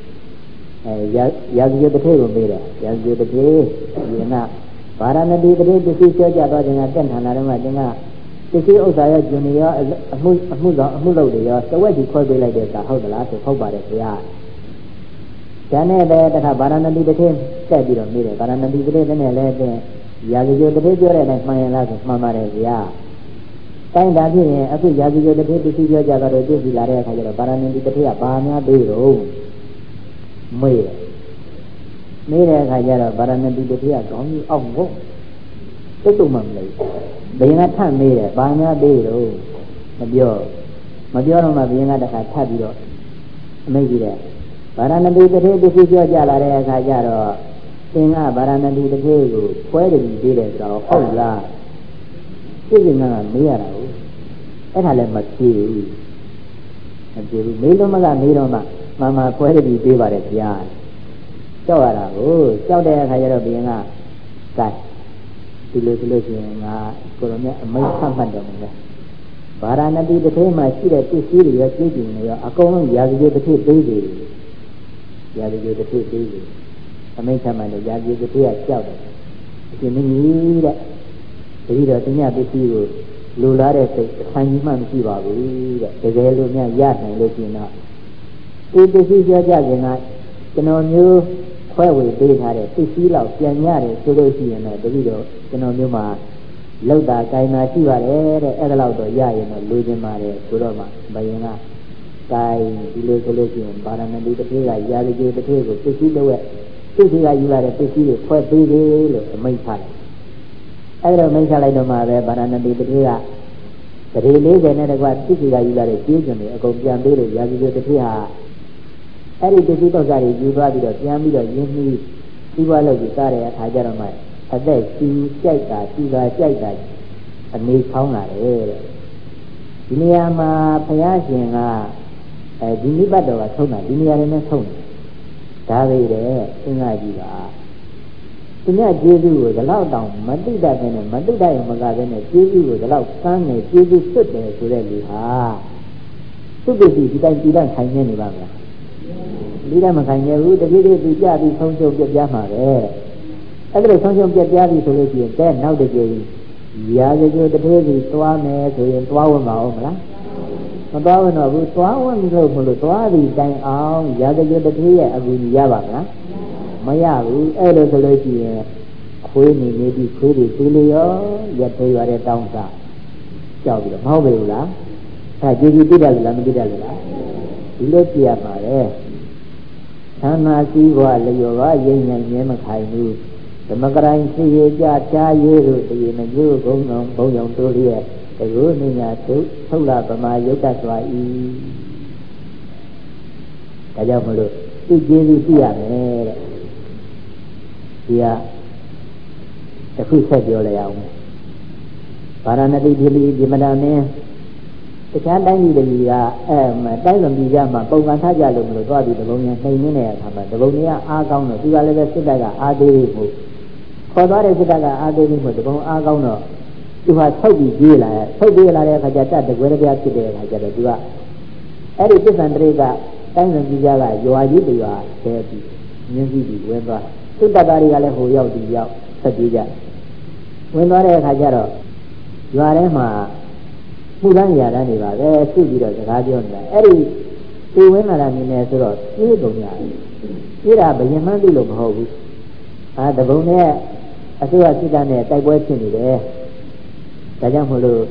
ရာဇဂိတတိကိုမေးတယ်ရာဇဂိတတိဘယင်ကဗာရဏတိတတိပစ္စည်းကြောကြသွားခြင်းကတက်ထန်လာတော့မှတင်ကပစ္စည်းဥစ္စာရဲ့ဂျွန်ရောအမှုလုပ်တွေရောတဝက်ကြီးခွဲပေးလိုက်တဲ့အခါဟုတ်သလားဆိုဟုတ်ပါတယ်ခင်ဗျာ။ဒါနဲ့လည်းတခါဗာရဏတိတတိတက်ပြီးတော့မေးတယ်ဗာရဏတိတတိနဲ့လည်းတင်ရာဇဂိတတိပြောတဲ့အတိုင်းမှန်ရင်လားဆိုမှန်ပါတယ်ခင်ဗျာ။တိုင်းတာဖြစ်ရင်အခုရာဇဂိတတိပစ္စည်းပြောကြတော့ပြည့်စုံလာတဲ့အခါကျတော့ဗာရဏတိတတိကဘာများသေးတော့မေးတဲ့အခါကျတော့ဗာရဏတိတတိကကောင်းကြီးအောက်ဘုံတုတ်မှမလို့ဘယင်ကထပ်မေးတယ်ဘာများသေးတော့မပြောတော့မှဘယင်ကတခါထပ်ပြီးတော့အမိတ်ကြီးတယ်ဗာရဏတိတတိပစ္စည်းပြောကြလာတဲ့အခါကျတော့သင်ကဗာရဏတိတတိကိုခွဲတယ်ပြီးတယ်ဆိုတော့ဟုတ်လားသိကျင်ကမေးရတာကိုအဲ့ဒါလည်းမဖြေဘူးမေးလို့မကမေးတော့မှမခွဲတယ်ပြီးပေးပါတယ်ဗျာကြောက်ရတာကိုကြောက်တဲ့အခါကျတော့ဘယင်ကကဲဒီလိုဆိုလို့ရှိရင်ငါကိုရောမြတ်အမိတ်ဖတ်မှတ်တော်မူတယ်ဗာရဏတိတစ်ထဲမှာရှိတဲ့ပစ္စည်းတွေရောကျေးဇူးတွေရောအကုန်လုံးရာဇဂိတစ်ထဲပေးတယ်ရာဇဂိတစ်ထဲပေးတယ်အမိတ်ဖတ်မှတ်တယ်ရာဇဂိတစ်ထဲကကြောက်တယ်အရှင်မင်းကြီးတဲ့တတိတော်တင်ညပစ္စည်းကိုလူလာတဲ့စိတ်အဆန်းကြီးမှမရှိပါဘူးတဲ့တကယ်လို့များရနိုင်လို့ရှိရင်တော့ဒီပစ္စည်းပြောကြခြင်းကကျွန်တော်မျိုးခွဲဝေပေးထားတဲ့ပစ္စည်းလောက်ပြန်ရတယ်ဆိုလို့ရှိရင်တော့တတိတော့ကျွန်တော်မျိုးမှာလောက်တာကိုင်းတာရှိပါတယ်တဲ့အဲ့ဒါလောက်တော့ရရင်တော့လိုချင်ပါတယ်ဆိုတော့မှဘယင်ကကိုင်းဒီလိုဆိုလို့ရှိရင်ဗာရဏတိတစ်ခေတ်ကရာဇဂိတစ်ခေတ်ကိုပစ္စည်းတော့သူ့စီကယူလာတဲ့ပစ္စည်းတွေခွဲပေးတယ်လို့အမိန့်ထားတယ်အဲ့တော့မိန့်ချလိုက်တော့မှပဲဗာရဏတိတစ်ခေတ်ကတရေ40နဲ့တကွသူ့စီကယူလာတဲ့ကျေးဇူးတွေအကုန်ပြန်ပေးလို့ရာဇဂိတစ်ခေတ်ဟာအဲ့ဒီပစ္စည်းတော့စားတွေယူသွားပြီးတော့ပြန်ပြီးတော့ရင်းနှီးပြီးွားလို့ပြီးစားတဲ့အခါကျတော့မှအသက်ကြီးကြိုက်တာအနေဆောင်းလာတယ်တဲ့ဒီနေရာမှာဘုရားရှင်ကဒီနိဗ္ဗာန်တော်ကဆုံးတာဒီနေရာနဲ့ဆုံးတယ်ဒါပဲတဲ့အင်္ဂါကြီးပါသူများကျေးဇူးကိုဒီလောက်တောင်မသိတတ်တဲ့နဲ့မသိတတ်ရင်မကတဲ့နဲ့ကျေးဇူးကိုဒီလောက်စမ်းနေကျေးဇူးစွတ်တယ်ဆိုတဲ့လူဟာသူ့ပစ္စည်းဒီတိုင်းပြည်တိုင်းခိုင်နေပါမလားဒီတိုင်းမခိုင်နေဘူးတတိတိသူကြပြီးဆုံးရှုံးပြပြမှာပဲအဲ့ဒါဆုံးရှုံးပြပြပြီဆိုလို့ရှိရင်တဲ့နောက်တစ်ကြိမ်ရာဇဂိတတိစီသွားမယ်ဆိုရင်သွားဝင်ပါဦးမလားမသွားဝင်တော့ဘူးသွားဝင်လို့မလို့သွားပြီးတိုင်အောင်ရာဇဂိတတိရဲ့အကူကြီးရပါမလားမရဘူးအဲ့လိုဆိုလို့ရှိရင်ခွေးနေပြီးခွေးတွေသေးလေရောရက်သေးရတဲ့တောင်းစားကြောက်ပြီးတော့မဟုတ်ဘူးလားအဲ့ကျေးဇူးသိတယ်လားမသိတယ်လားဒီလိုကြည့်ရပါလေ Thana siwa leyoga yin and Yemakainu, the Magaran see Jaja Yeru, the Yenayu Gong Boyong Doria, the Runia Tola Bama Yoga Kajamulu, he gave you here. The food said your layout. Paranadi Dili, the Madame, the Chandani, the Diamond Yama, Bogataja, the body, the Bonia, the Bonia, Argono, the Aleva Sidaga, Adi, Kodare Sidaga, Adi, the Bon Argono. You are Toby Gila, Kajata, the Guerilla today, Kajadua. Eddie Andrega, Diamond Yala, you are you are, Therapy, Newsy, Weber, Sudabari Aleho, Yao, Sadija. When you are a Hajaro, you are Emma, Murania, Daniva, there, 2 years, the Radion, Eddie, 2 women are in Ezra, you don't know. You are by Yamandi of Hope. At the Bonaire, as you are sitting there, type watching there. Tajamulu,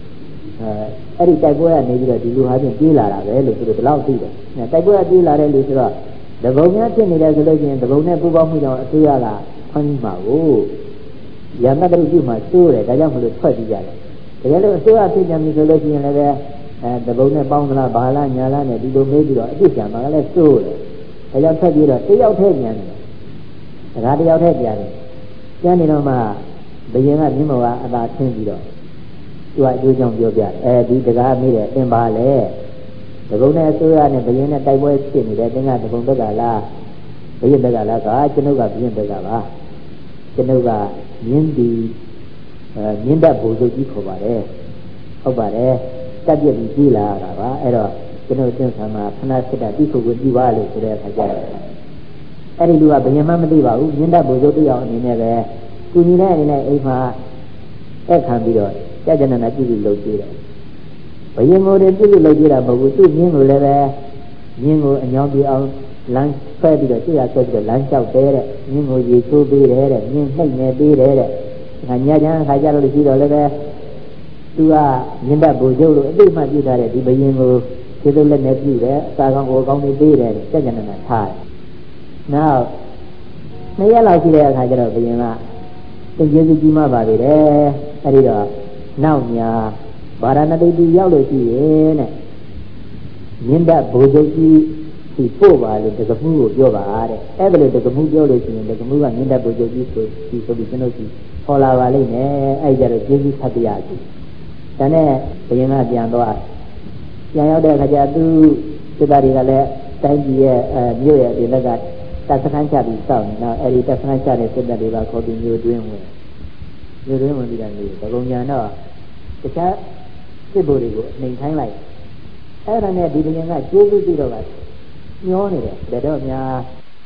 Eddie Taboya, maybe you have been Dila, to the Blau Theatre. Now, Taboya Dila, the Bonia Chin is a the Bonia Bubamu, Tuyala, Panima. Yamada do my story, the young will try to get it. The yellow story I think I'm looking at the Bona Bangla, Bala, Yalan, and Dido Major, Addition, Magala story. The young said, you know, 3 out of 10 the radio out of 10 Yanima, the Yana Nimoa about 10 years. You are doing your bed, the guy made it in Bale. The Bona story and the Yana Taiwan skin, the thing at the Bongala, the Yandagala, Chinoga, Yandagala, Chinoga. Yindi Yinda Bozoji Kobare, Obare, Tabi Gila, Error, Sama, Panasita, Dico with Diwali to their Hajara. Any do a Bayamadiva, Yinda Bozoji on in ever, Kunina in a Eva, Ekambido, Jajan and Ajibi Logida. Bayamo de Jibi Logida, but we do Yingo Leve, Yingo and Yogi out. Lunch, Fabio, I said the lunch out there, Ningo, you two be there, Ning may be there. And Yajan, Hajaro, to a Yinda Bojo, they might be there, the Bayingo, to the nephew there, Sagan will only be there, second and a time. Now, may I like it as Hajaro Bayana? The Yuzima Babi there, Arida, now, ya, Barana de Yalo, Yinda Bojo. He poor the Gamu of Yoba, ever the Gamu Yology, the Gamu and Ninda Bojogi, he so be Genosi, Hola Valine, either Jimmy Tabiaki. Tane, the Yana Diandoa. Yaya Hajadu, Sibari, Tangi, New Year, the Lagat, Tasakancha is sound. Now, Eddie Tasakancha said that they were calling you doing well. You doing well, the Gonyano. The cat, the body, maintain like. I don't know, did you not give you the nhớ này để đó nhà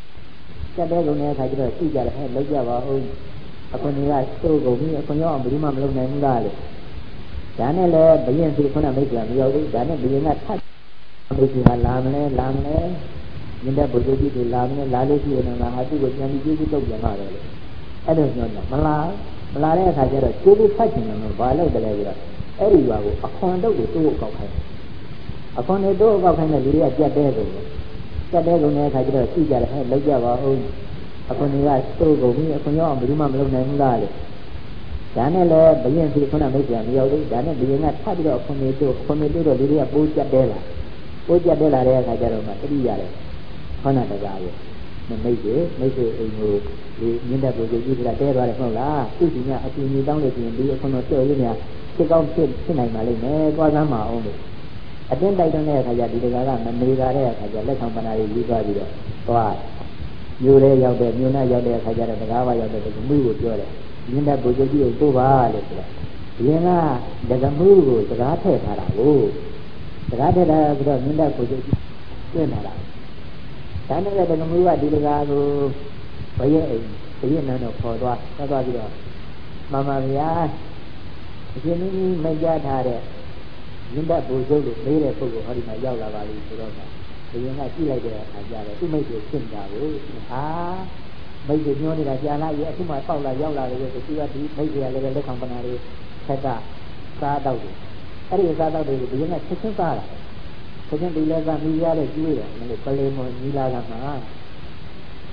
cái bé con này thấy cái gì giờ là lấy ra vào ơi, con này là tôi cũng con nhớ bị mà lâu nay không ra được, cái này là bây giờ thì con nào mấy chuyện nhiều đấy, cái này bây giờ là thắt, bây giờ làm này, nhưng đã bây giờ thì làm này, làm cái gì nó là cái nhà đi cái đâu vậy mà rồi, cái đó nhớ mà là đấy thấy cái cái phát triển nó vào lâu cái này rồi, cái gì vào, con đâu được tôi cọc hay, con này đâu cọc hay là lý do chết đấy rồi. Cái đấy lúc này thấy cái gì giờ là lấy ra vào ơi, con này là tôi cũng con nhớ bị mà lâu nay không ra được, cái này là bây giờ thì con nào mấy chuyện nhiều đấy, cái này bây giờ là thay đổi con này rồi đi ra bố chết đây là đây thấy rồi mà cái gì vậy, con nào là gì, mình mấy cái người nhìn đã bố gì là đây rồi không là, tôi chỉ nhà tôi như đang lấy tiền đi con nó chơi như này, cái con cái này mà lấy nè, qua ra mà ông ở trên đây trong này thầy giờ đi ra là mình đi ra đây thầy giờ lấy thông tin này đi qua gì đó, qua nhiều đây giàu đẹp nhiều này giàu đẹp thầy giờ là cái vào giàu đẹp thì cũng mưu của đấy, nhưng đã bố trí ở chỗ ba đấy, nhưng mà để cái mưu của cái thế thà cái thế là cái đó nhưng đã bố trí cái nào đó, cái này là cái mưu đi ra rồi, bây giờ nó khó đoán gì đó, mà bây giờ mấy gia thà đấy. Nhưng đã bố dâu được mấy đời phụ của họ đi mà giao là vào đi rồi mà thì những ngày chỉ lại để thả ra đấy tôi mấy điều xin vào mấy điều nhau này là ra lại vậy chúng mà bao là giao là rồi thì chưa đi mấy giờ lại lấy không bằng này thay cả ra đâu rồi cái gì ra đâu rồi thì những ngày thích ta là thế nên đi lên ra đi ra để chui rồi mình phải lên một đi ra làm mà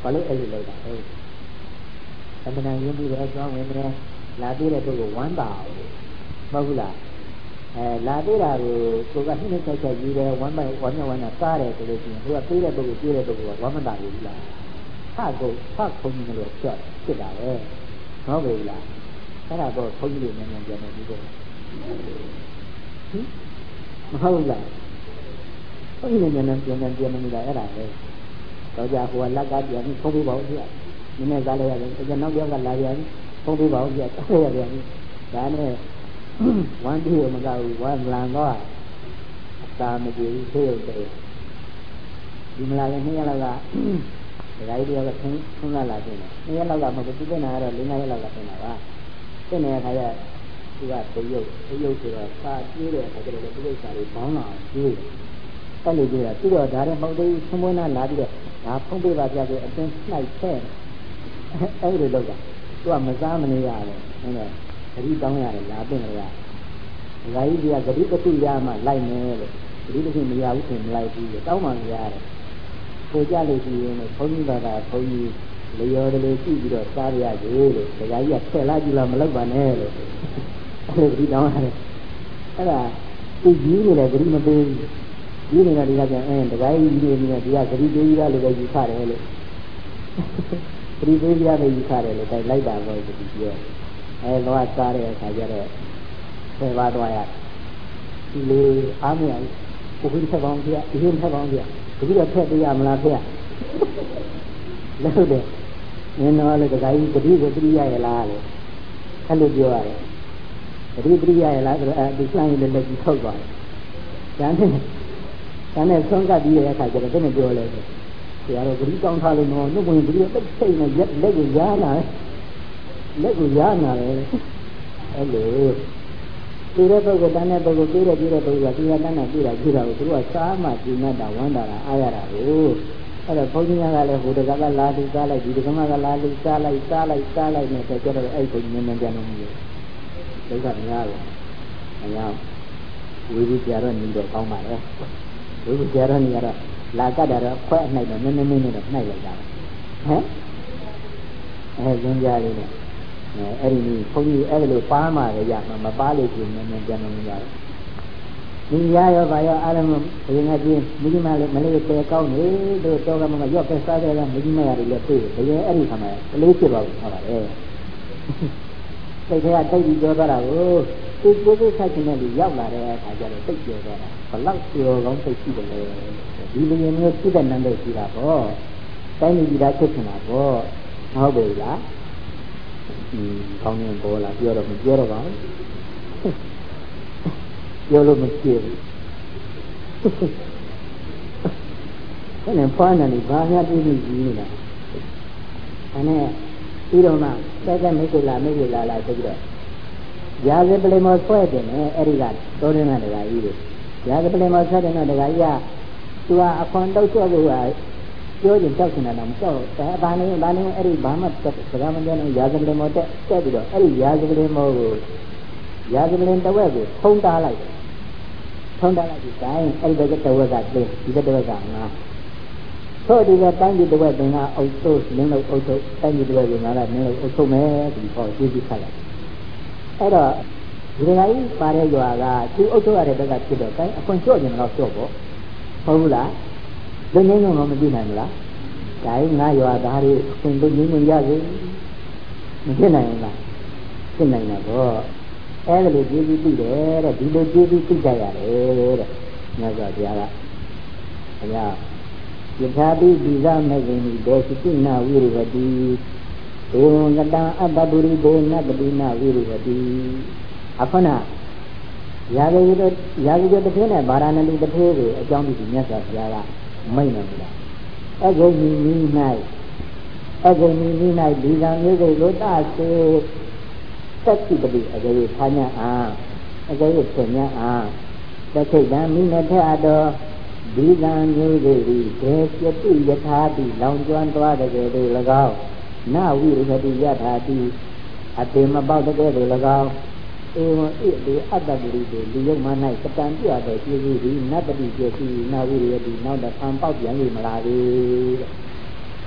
ဘာလို့အဲ့လိုလုပ်တာလဲသမဏယဉ်ပြီးတော့သွားဝင်နေလာသေးတဲ့ပုဂ္ဂိုလ်ဝမ်းပါအောင်မဟုတ်ဘူးလားလာသေးတာကိုကနှိမ့်ဆက်ချက်ကြီးတယ်ဝမ်းပိုင်ဝမ်းမြောက်ဝမ်းသာစားတယ်ဆိုလို့ရှိရင်သူကပေးတဲ့ပုဂ္ဂိုလ်ပေးတဲ့ပုဂ္ဂိုလ်ကဝမ်းမသာဘူးလားဖခုံကြီးလို့ပြောဖြစ်တာပဲဟုတ်ပြီလားအဲ့ဒါတော့ခုံကြီးလေးနည်းနည်းပြန်နေပြီးတော့မဟုတ်လားခုံကြီးလေးနည်းနည်းပြန်နေနေတာအဲ့ဒါပဲတော့ကြဟိုကလက်ကပြန်ပြီးခုံးပေးပါဦးပြနည်းနည်းစားလိုက်ရတယ်ကျွန်တော်ပြောကလာပြန်ခုံးပေးပါဦးပြစားရပြန်ဒါနဲ့ဝမ်းပြေမကဘူးဝမ်းလန်တော့အသာမကြည့်ဘူးသေးတယ်ဒီမလာရင်2ရက်လောက်ကဒကာကြီးတွေကဆုံးလာတယ်2ရက်လောက်ကမဟုတ်ဘူးသူကနာတော့4-5ရက်လောက်ကပြင်တာပါပြင်နေတဲ့ခါကျသူကတရုတ်ဆိုတော့စာပြေးတဲ့အခါကျတော့သူ့ဥစ္စာတွေဘောင်းလာပြေးတက်လို့ပြေးတာသူတော့ဒါနဲ့မဟုတ်သေးဆုံးမွေးနာလာပြီးတော့ဒါဖုံးပေးပါပြဆိုအတင်းနှိုက်ထဲအဲ့လိုလုပ်တာသူကမစားမနေရတယ်ဟုတ်တယ်ဂတိတောင်းရတယ်လာပြင်လို့ရဒကာကြီးကဂတိတစ်ခုရမှလိုက်မယ်လို့ဂတိတစ်ခုမရဘူးဆိုရင်မလိုက်ဘူးတောင်းမှမရတယ်ကိုကြလို့ရှိရင်ဘုန်းကြီးဘာသာဘုန်းကြီးလျော်တယ်လို့ကြည့်ပြီးတော့စားရကြလို့ဒကာကြီးကထည့်လာကြည့်လို့မလုပ်ပါနဲ့လို့အဲ့လိုဂတိတောင်းရတယ်အဲ့ဒါသူကြီးနေတယ်ဂတိမပေးဘူးကြီးနေတာဒီကပြန်ဒကာကြီးကြီးနေတယ်ဒီကဂတိပေးရလို့ပဲယူခတယ်လို့ဂတိပေးရလို့ယူခတယ်လို့တိုက်လိုက်တာပဲဒီပြောတော့စားတဲ့အခါကျတော့ဆယ်ပါးသွားရဒီလေအားမရဘူးကိုကြီးထက်ပေါင်းပြအရင်ထက်ပေါင်းပြဒီလိုထက်ပြရမလားဖေလို့တယ်နင်းတော့လေဒကာကြီးဂတိကိုပြရရလားလေအဲ့လိုပြောရတယ်ဂတိပြရရလားဆိုတော့ဒီစမ်းရည်လက်ကြီးထုတ်သွားတယ်ဒါနဲ့ဆုံးကပ်ပြီးတဲ့အခါကျတော့ဘယ်နဲ့ပြောလဲဆိုဆရာတော်ဂတိကောင်းထားလို့တော့နှုတ်ဝင်ဂတိတက်စိတ်နဲ့လက်ကိုရားလာတယ်လက်ကိုရားနာတယ်အဲ့လိုဒီတဲ့ပုဂ္ဂိုလ်တန်းတဲ့ပုဂ္ဂိုလ်ပြီးတဲ့ပုဂ္ဂိုလ်ကဒီကတန်းနဲ့ပြီးတာကိုသူကစားမှဒီနဲ့တာဝမ်းတာအားရတာကိုအဲ့တော့ဘုန်းကြီးကလည်းဟိုတကကလာလူစားလိုက်ဒီတကမကလာလူစားလိုက်နဲ့ဆိုကြတော့အဲ့ဘုန်းကြီးနည်းကြနေတယ်ဒုက္ခများတယ်အများဝိသုပြတော့နေတော့ကောင်းပါလေဝိသုပြတော့နေရတော့လာကတ်တာတော့ခွဲနှိုက်တော့နည်းနဲ့တော့နှိုက်လိုက်တာဟမ်ရင်းကြလေးနဲ့အဲ့ဒီဘုန်းကြီးအဲ့လိုပါမှလည်းရမှာမပါလို့ရှင်နည်းနည်းပြန်လို့မရဘူးဒီရရောပါရောအားလုံးဘယ်ငါချင်းမိမလည်းမလေးတဲကောင်းနေတို့တော့ကမှရော့ပဲစားတယ်ကမိမရတယ်လည်းပြေးဘယ်အဲ့ဒီခါမှကလေးဖြစ်ပါဘူးဟုတ်ပါလေစိတ်ထဲကတိတ်ပြီးပြောသွားတာကိုသူကိုယ်ကိုယ်ဆိုင်တဲ့လူရောက်လာတဲ့အခါကျတော့တိတ်ပြောသွားတာဘလောက်ပြောကောင်းစိတ်ရှိတယ်လေဒီလူမျိုးဖြစ်တဲ့နံပါတ်ရှိတာပေါ့တိုင်းပြည်သားဖြစ်နေတာပေါ့ဟုတ်ပြီလားကောင်းနေပေါ်လာပြောတော့မပြောတော့ပါဘူးပြောလို့မဖြစ်ဘူးခဏဖွားနေတယ်ဘာများပြီးပြီးကြီးနေတာအဲ့နဲ့ပြီးတော့မှစက်ကမိတ်ကလာဆိုပြီးတော့ရာဇပလင်မောဆွဲတယ်နဲ့အဲ့ဒီကတောရင်းကတကကြီးတွေရာဇပလင်မောဆွဲတယ်နဲ့တကကြီးကသူကအခွန်တုတ်ဆွဲဖို့ကပြောရင်တောက်နေတာတော့မကြောက်แต่ဘာလဲအဲ့ဒီဘာမှစကားမပြောနဲ့ရာဇပလင်မောတက်ပြီးတော့အဲ့ဒီရာဇပလင်မောကိုရာဇပလင်တဝက်ကိုထုံးတားလိုက်ဒီတိုင်းအဲ့ဒီတဝက်ကသိဒီတဝက်ကငါဆိုဒီကတိုင်းဒီတဝက်တင်ကအုပ်စုလင်းလို့အုပ်စုတိုင်းဒီတဝက်ကငါလည်းနင်းလို့အုပ်စုမယ်ဒီပေါ်ကြည့်ကြည့်ခတ်လိုက်အဲ့တော့ဒီကကြီးပါတဲ့ရွာကသူအုပ်စုရတဲ့ဘက်ကဖြစ်တော့တိုင်းအခွန်ကျော့ကျင်တော့ကျော့ပေါ့ဟုတ်ဘူးလားလူငယ်ငယ်တော့မကြည့်နိုင်ဘူးလားဒါရင်ငါရွာသားတွေအခွင့်လူငယ်ငယ်ရစေမဖြစ်နိုင်ဘူးလားဖြစ်နိုင်တာပေါ့အဲ့ဒါလိုကြည့်ပြီးသိတယ်တဲ့ဒီလိုကြည့်ပြီးသိကြရတယ်တဲ့မြတ်စွာဘုရားကအရာယထာပိပိဇမဂ္ဂင်ဒေသိနာဝိရဝတိဒေဝငတံအတ္တပုရိဒေနပတိနာဝိရဝတိအခုနရာဇဝိတတစ်ထည်နဲ့ဗာရာဏသီတစ်ထည်ကိုအကြောင်းပြုမြတ်စွာဘုရားကမိန့်တယ်လားအဂိမိနိ၌ဒီကံမျိုးကိုလောတစေသက္ကိပတိအဂိဖာညာအားအဂိဆွေညာအားတခိတံမိနထတော်ဒီကံမျိုးကိုဒီဒေယတိယထာတိလောင်ကျွမ်းသွားတဲ့ကဲ့သို့၎င်းနဝိရခတိယထာတိအတေမပေါက်တဲ့ကဲ့သို့၎င်းဧဝံဣတိအတ္တပုရိသေလူယုံမ၌စတံပြတဲ့ကျေးဇူးသည်နတ္တိကျေးဇူးနာဝိရယတိနောက်တဖန်ပေါက်ပြန်ပြီမလားလေ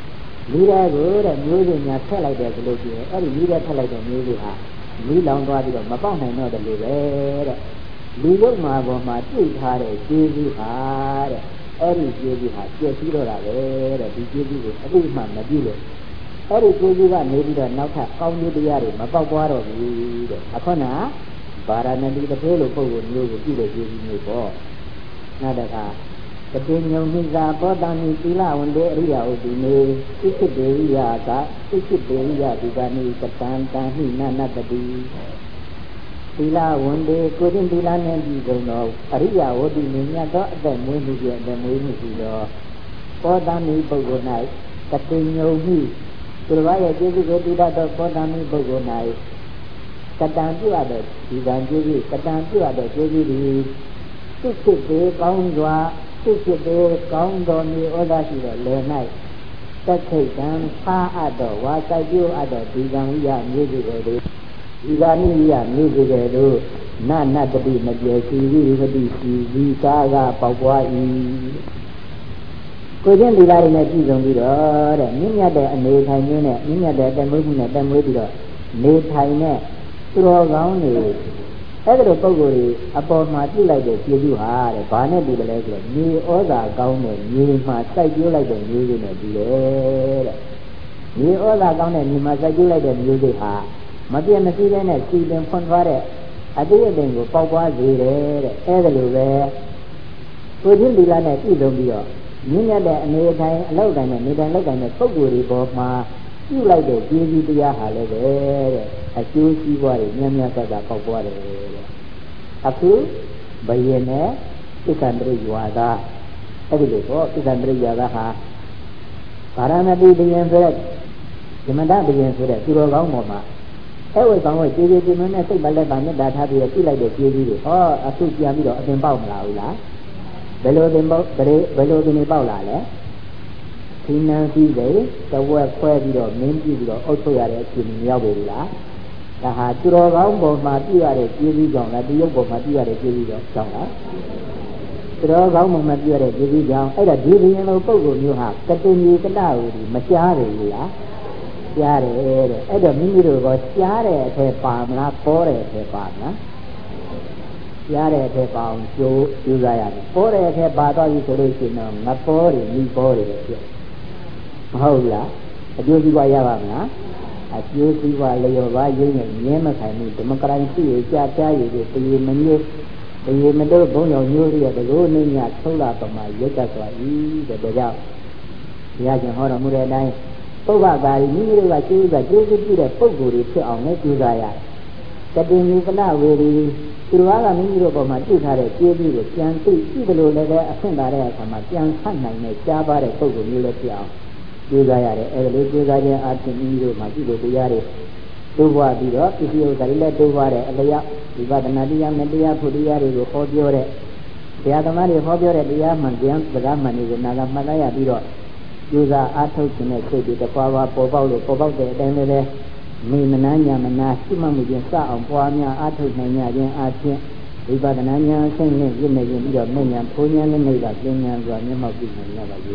မိတဲ့ကိုတဲ့မျိုးစုညာဆက်လိုက်တယ်ဆိုလို့ရှိရင်အဲ့ဒီမိတဲ့ဆက်လိုက်တဲ့မျိုးစုဟာမိလောင်သွားပြီးတော့မပေါက်နိုင်တော့တယ်လို့ပဲတဲ့လူရုပ်မှာပေါ်မှာတွေ့ထားတဲ့ကျေးဇူးဟာတဲ့အဲ့ဒီကျေးဇူးဟာပြည့်စည်တော့တာပဲတဲ့ဒီကျေးဇူးကိုအတိအမှမပြုလို့အဲ့ဒီကျေးဇူးကနေပြီးတော့နောက်ထပ်ကောင်းကျိုးတရားတွေမပေါက်သွားတော့ဘူးတဲ့အခုနဗာရာဏသီတစ်သေးလိုပုဂ္ဂိုလ်မျိုးကိုပြုတဲ့ကျေးဇူးမျိုးပေါ့နောက်တခါတတိညုံမိသာပောတံမိသီလဝန္တေအရိယဥဒိနေဣစ္စေရိယကဣစ္စေရိယဒီကနိကတံတံဟိနနတတိသီလဝန္တေကိုရင်သီလနဲ့ပြီးကုန်တော့အရိယဝတိနေမြတ်သောအသက်မွေးမှုရဲ့အသက်မွေးမှုရှိတော့ပောတံမိပုဂ္ဂိုလ်၌တတိညုံမိသူတစ်ပါးရဲ့ကျေးဇူးကိုတည်တတ်သောပောတံမိပုဂ္ဂိုလ်၌ကတံပြုအပ်တဲ့ဒီကံကျေးဇူးကတံပြုအပ်တဲ့ကျေးဇူးသည်စိတ်ဖြစ်သေးကောင်းစွာစိတ်ဖြစ်သေးကောင်းတော်မူဩဇာရှိတော်လယ်၌တက်ခိတ်တံဖာအပ်တော်ဝါစိုက်ပြုအပ်တော်ဒီကံဝိယမျိုးစုတွေဒီကနိယမျိုးစုတွေတို့နနတတိမပြေစီဝိဝတိစီဒီကာကပေါက်ပွား၏ကိုချင်းဒီလာတွေနဲ့ပြည်စုံပြီးတော့တဲ့မြင့်မြတ်တဲ့အနေထိုင်ခြင်းနဲ့မြင့်မြတ်တဲ့တမွေးမှုနဲ့တမွေးပြီးတော့နေထိုင်တဲ့သူတော်ကောင်းတွေအဲ့ဒီလိုပုံကိုယ်တွေအပေါ်မှာပြုလိုက်တဲ့ကျေးဇူးဟာတဲ့ဘာနဲ့တူတယ်လဲဆိုတော့မြေဩဇာကောင်းတဲ့မြေမှာစိုက်ပျိုးလိုက်တဲ့မျိုးတွေနဲ့တူတယ်တဲ့မြေဩဇာကောင်းတဲ့မြေမှာစိုက်ပျိုးလိုက်တဲ့မျိုးတွေဟာမပြည့်မစည်တဲ့နဲ့စီပင်ဖွင့်သွားတဲ့အတိအပင်ကိုပေါက်ပွားစေတယ်တဲ့အဲ့ဒီလိုပဲကိုချင်းဒီလာနဲ့ပြည်စုံပြီးတော့မြင့်မြတ်တဲ့အနေထိုင်အလောက်တိုင်းနဲ့နေတိုင်းလောက်တိုင်းနဲ့ပုံကိုယ်တွေပေါ်မှာပြုလိုက်တဲ့ကျေးဇူးတရားဟာလည်းပဲတဲ့အကျိုးစီးပွားတွေများများဆက်ဆက်ပေါက်ပွားတယ်တဲ့အခုဘယင်နဲ့ဣက္ခန္တရိယဝါဒအဲ့ဒီလိုပေါ့ဣက္ခန္တရိယဝါဒဟာဗာရာဏသီဘယင်ဆိုတဲ့ဇမန္တဘယင်ဆိုတဲ့သူတော်ကောင်းပေါ်မှာအဲ့ဝေကောင်းဝေကျေးဇူးတင်နဲ့စိတ်ပါလက်ပါမေတ္တာထားပြီးပြုလိုက်တဲ့ကျေးဇူးတွေဟောအခုပြန်ပြီးတော့အတင်ပေါက်မလာဘူးလားဘယ်လိုတင်ပေါက်ဘယ်လိုတင်ပေါက်လာလဲဒီနန်းပြီးတယ်တဝက်ခွဲပြီးတော့မင်းပြီးတော့အုပ်ချုပ်ရတဲ့အချိန်မရောက်ဘူးလားဒါဟာသူတော်ကောင်းပေါ်မှာပြရတဲ့ကျေးဇူးကြောင့်လားဒီရုပ်ပေါ်မှာပြရတဲ့ကျေးဇူးကြောင့်လားသူတော်ကောင်းပေါ်မှာပြရတဲ့ကျေးဇူးကြောင့်အဲ့ဒါဒီဘယင်လိုပုဂ္ဂိုလ်မျိုးဟာကတိညေကတဟူဒီမကြားတယ်ဘူးလားကြားတယ်တဲ့အဲ့တော့မိမိတို့ကကြားတဲ့အထက်ပါမလားပေါ်တဲ့အထက်ပါမလားကြားတဲ့အထက်ပါအောင်ကျိုးစားရတယ်ပေါ်တဲ့အထက်ပါသွားပြီဆိုလို့ရှိရင်တော့ငပေါ်တယ်မိပေါ်တယ်ဖြစ်မဟုတ်လားအကျိုးစီးပွားရပါမလားအကျိုးစီးပွားလျော်ပါရင်းနဲ့မြဲမဆိုင်ဘူးဓမ္မကရိုင်းရှိရကြာကြားရည်တွေတရေမမျိုးတရေမတို့ဘုံရောင်မျိုးတွေတကိုးနေညထုတ်လာပမာရုပ်တတ်သွား၏တဲ့ဒါကြောင့်ဘုရားရှင်ဟောတော်မူတဲ့အတိုင်းပုဗ္ဗကာရီမိမိတို့ကကျေးဇူးပြုတဲ့ပုဂ္ဂိုလ်တွေဖြစ်အောင်လည်းကြိုးစားရတယ်တတိယကနဝေရီသူတော်ကမိမိတို့ပေါ်မှာပြုထားတဲ့ကျေးဇူးကိုပြန်သိရှိတယ်လို့လည်းအဆင့်သာတဲ့အခါမှာပြန်ဆတ်နိုင်တဲ့ကြားပါတဲ့ပုဂ္ဂိုလ်မျိုးလည်းဖြစ်အောင်ကြိုးစားရတယ်အဲဒီလိုကြိုးစားခြင်းအပြင်မိမိတို့မှာပြုလို့တရားတွေတိုးပွားပြီးတော့ပစ္စည်းဥစ္စာတွေလည်းတိုးပွားတဲ့အလျောက်ဝိပဿနာတရားနဲ့တရားဖို့တရားတွေကိုဟောပြောတဲ့တရားသမားတွေဟောပြောတဲ့တရားမှန်တရားစကားမှန်တွေကိုနာကမှတ်လိုက်ရပြီးတော့ကြိုးစားအားထုတ်ခြင်းနဲ့စိတ်တွေတစ်ပွားပွားပေါ်ပေါက်လို့ပေါ်ပေါက်တဲ့အတိုင်းလည်းမိမနာညာမနာရှိမှမှုခြင်းစအောင်ပွားများအားထုတ်နိုင်ခြင်းအပြင်ဝိပဿနာဉာဏ်ဆင့်နဲ့ပြည့်နေပြီးတော့မြညာဘုံဉာဏ်နဲ့နေတာပညာစွာမျက်မှောက်ပြုနိုင်ရပါစေ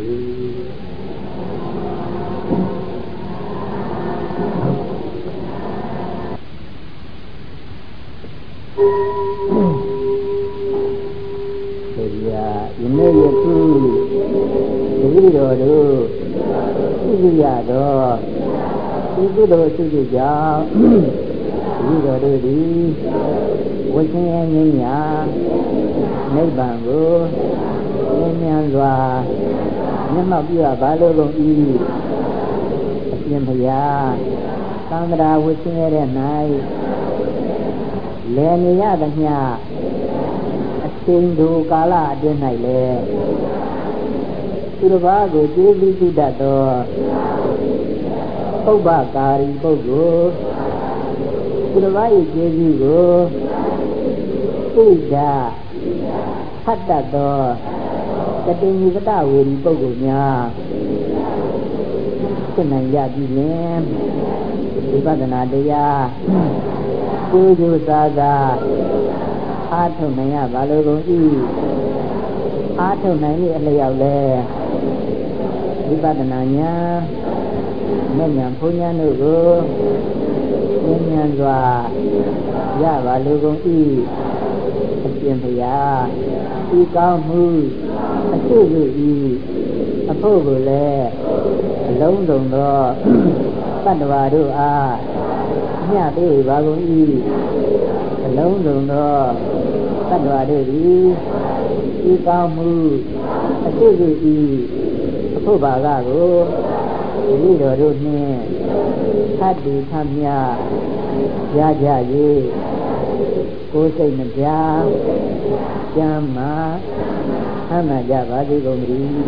ယနေ့ယခုတတိတော်တို့သိရသောဒီကုသိုလ်စုစုကြောင့်ဒီတော်တို့သည်ဝိသင်ရဲ့ဉာဏ်ညာနိဗ္ဗာန်ကိုဉာဏ်မြန်စွာမျက်မှောက်ပြုရပါလို့ကုန်၏အရှင်ဘုရားသံဃာဝိသင်ရဲ့၌လည်နေရသမျှချိန်သူကာလအတွင်း၌လည်းသူတစ်ပါးကိုကျေးဇူးပြုတတ်သောပုဗ္ဗကာရီပုဂ္ဂိုလ်သူတစ်ပါး၏ကျေးဇူးကိုသိတာဖတ်တတ်သောတတိယကတဝေဒီပုဂ္ဂိုလ်များဖြစ်နိုင်ကြပြီလင်ဝိပဿနာတရားကိုယ်ကျိုးစားသာအားထုတ်နိုင်ရပါလို့ကုန်၏အားထုတ်နိုင်၏အလျောက်လဲဝိပဿနာဉာဏ်မဲ့ညာဘုန်းညာတို့ကိုဉာဏ်ဉာဏ်စွာရပါလိုကုန်၏အရှင်ဘုရားဤကောင်းမှုအကျိုးပြု၏အဖို့ကိုလည်းအလုံးစုံသောတတ္တဝါတို့အားမျှပေးပါကုန်၏အလုံးစုံသောတတ္တဝါတို့သည်ဤကောင်းမှုအကျိုးပြု၏အဖို့ဘာကကိုဒီတော်တို့နှင့်သတ္တိသမြရကြ၍ကိုယ်စိတ်နှပြကျမ်းမာသမ်းသာကြပါစေကုန်သတည်း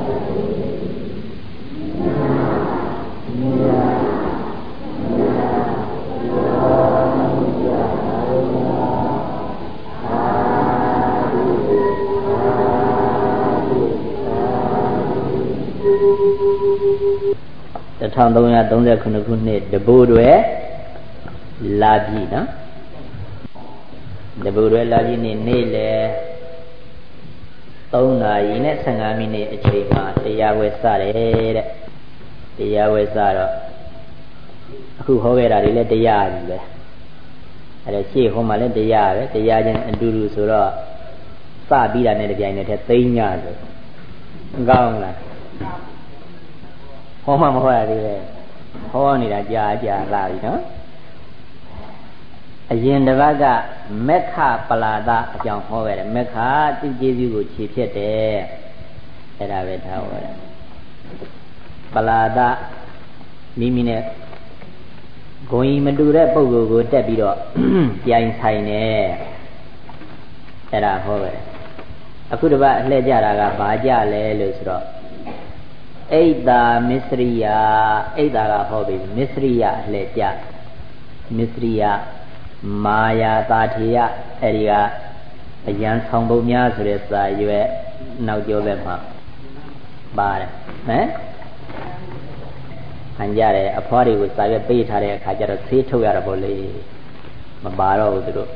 1339ခုနှစ်တပူတွေလာပြီနော်တပူတွေလာပြီနေ့လေ3 နာရီနဲ့15မိနစ်အချိန်မှာတရားဝဲစတယ်တဲ့တရားဝဲစတော့အခုဟောခဲ့တာတွေလည်းတရားပြီပဲအဲ့ဒါရှေ့ဟောမှလည်းတရားပဲတရားချင်းအတူတူဆိုတော့စပြီးတာနဲ့တပြိုင်နက်တည်းသိညဆိုကောင်းလားဟောမှမဟောရသေးပဲဟောနေတာကြာလာပြီနော်အရင်တစ်ပတ်ကမက္ခပလာဒအကြောင်းဟောခဲ့တယ်မက္ခသူကျေးဇူးကိုခြေဖြစ်တယ်အဲ့ဒါပဲထားဟောတယ်ပလာဒမိမိနဲ့ဂုံကြီးမတူတဲ့ပုဂ္ဂိုလ်ကိုတက်ပြီးတော့ပြိုင်ဆိုင်တယ်အဲ့ဒါဟောခဲ့တယ်အခုတစ်ပတ်အလှည့်ကြတာကဘာကြလဲလို့ဆိုတော့အိတ်တာမစ္စရိယအိတ်တာကဟောပြီမစ္စရိယအလှည့်ကြမစ္စရိယမာယာတာထေယအဲ့ဒီကအယံဆောင်ပုံများဆိုတဲ့စာရွယ်နောက်ကျောဘက်မှာပါတယ်ဟမ်ခံကြတယ်အဖွားတွေကိုစာရွက်ပေးထားတဲ့အခါကျတော့ဆေးထုတ်ရတာပေါ့လေမပါတော့ဘူးသူတို့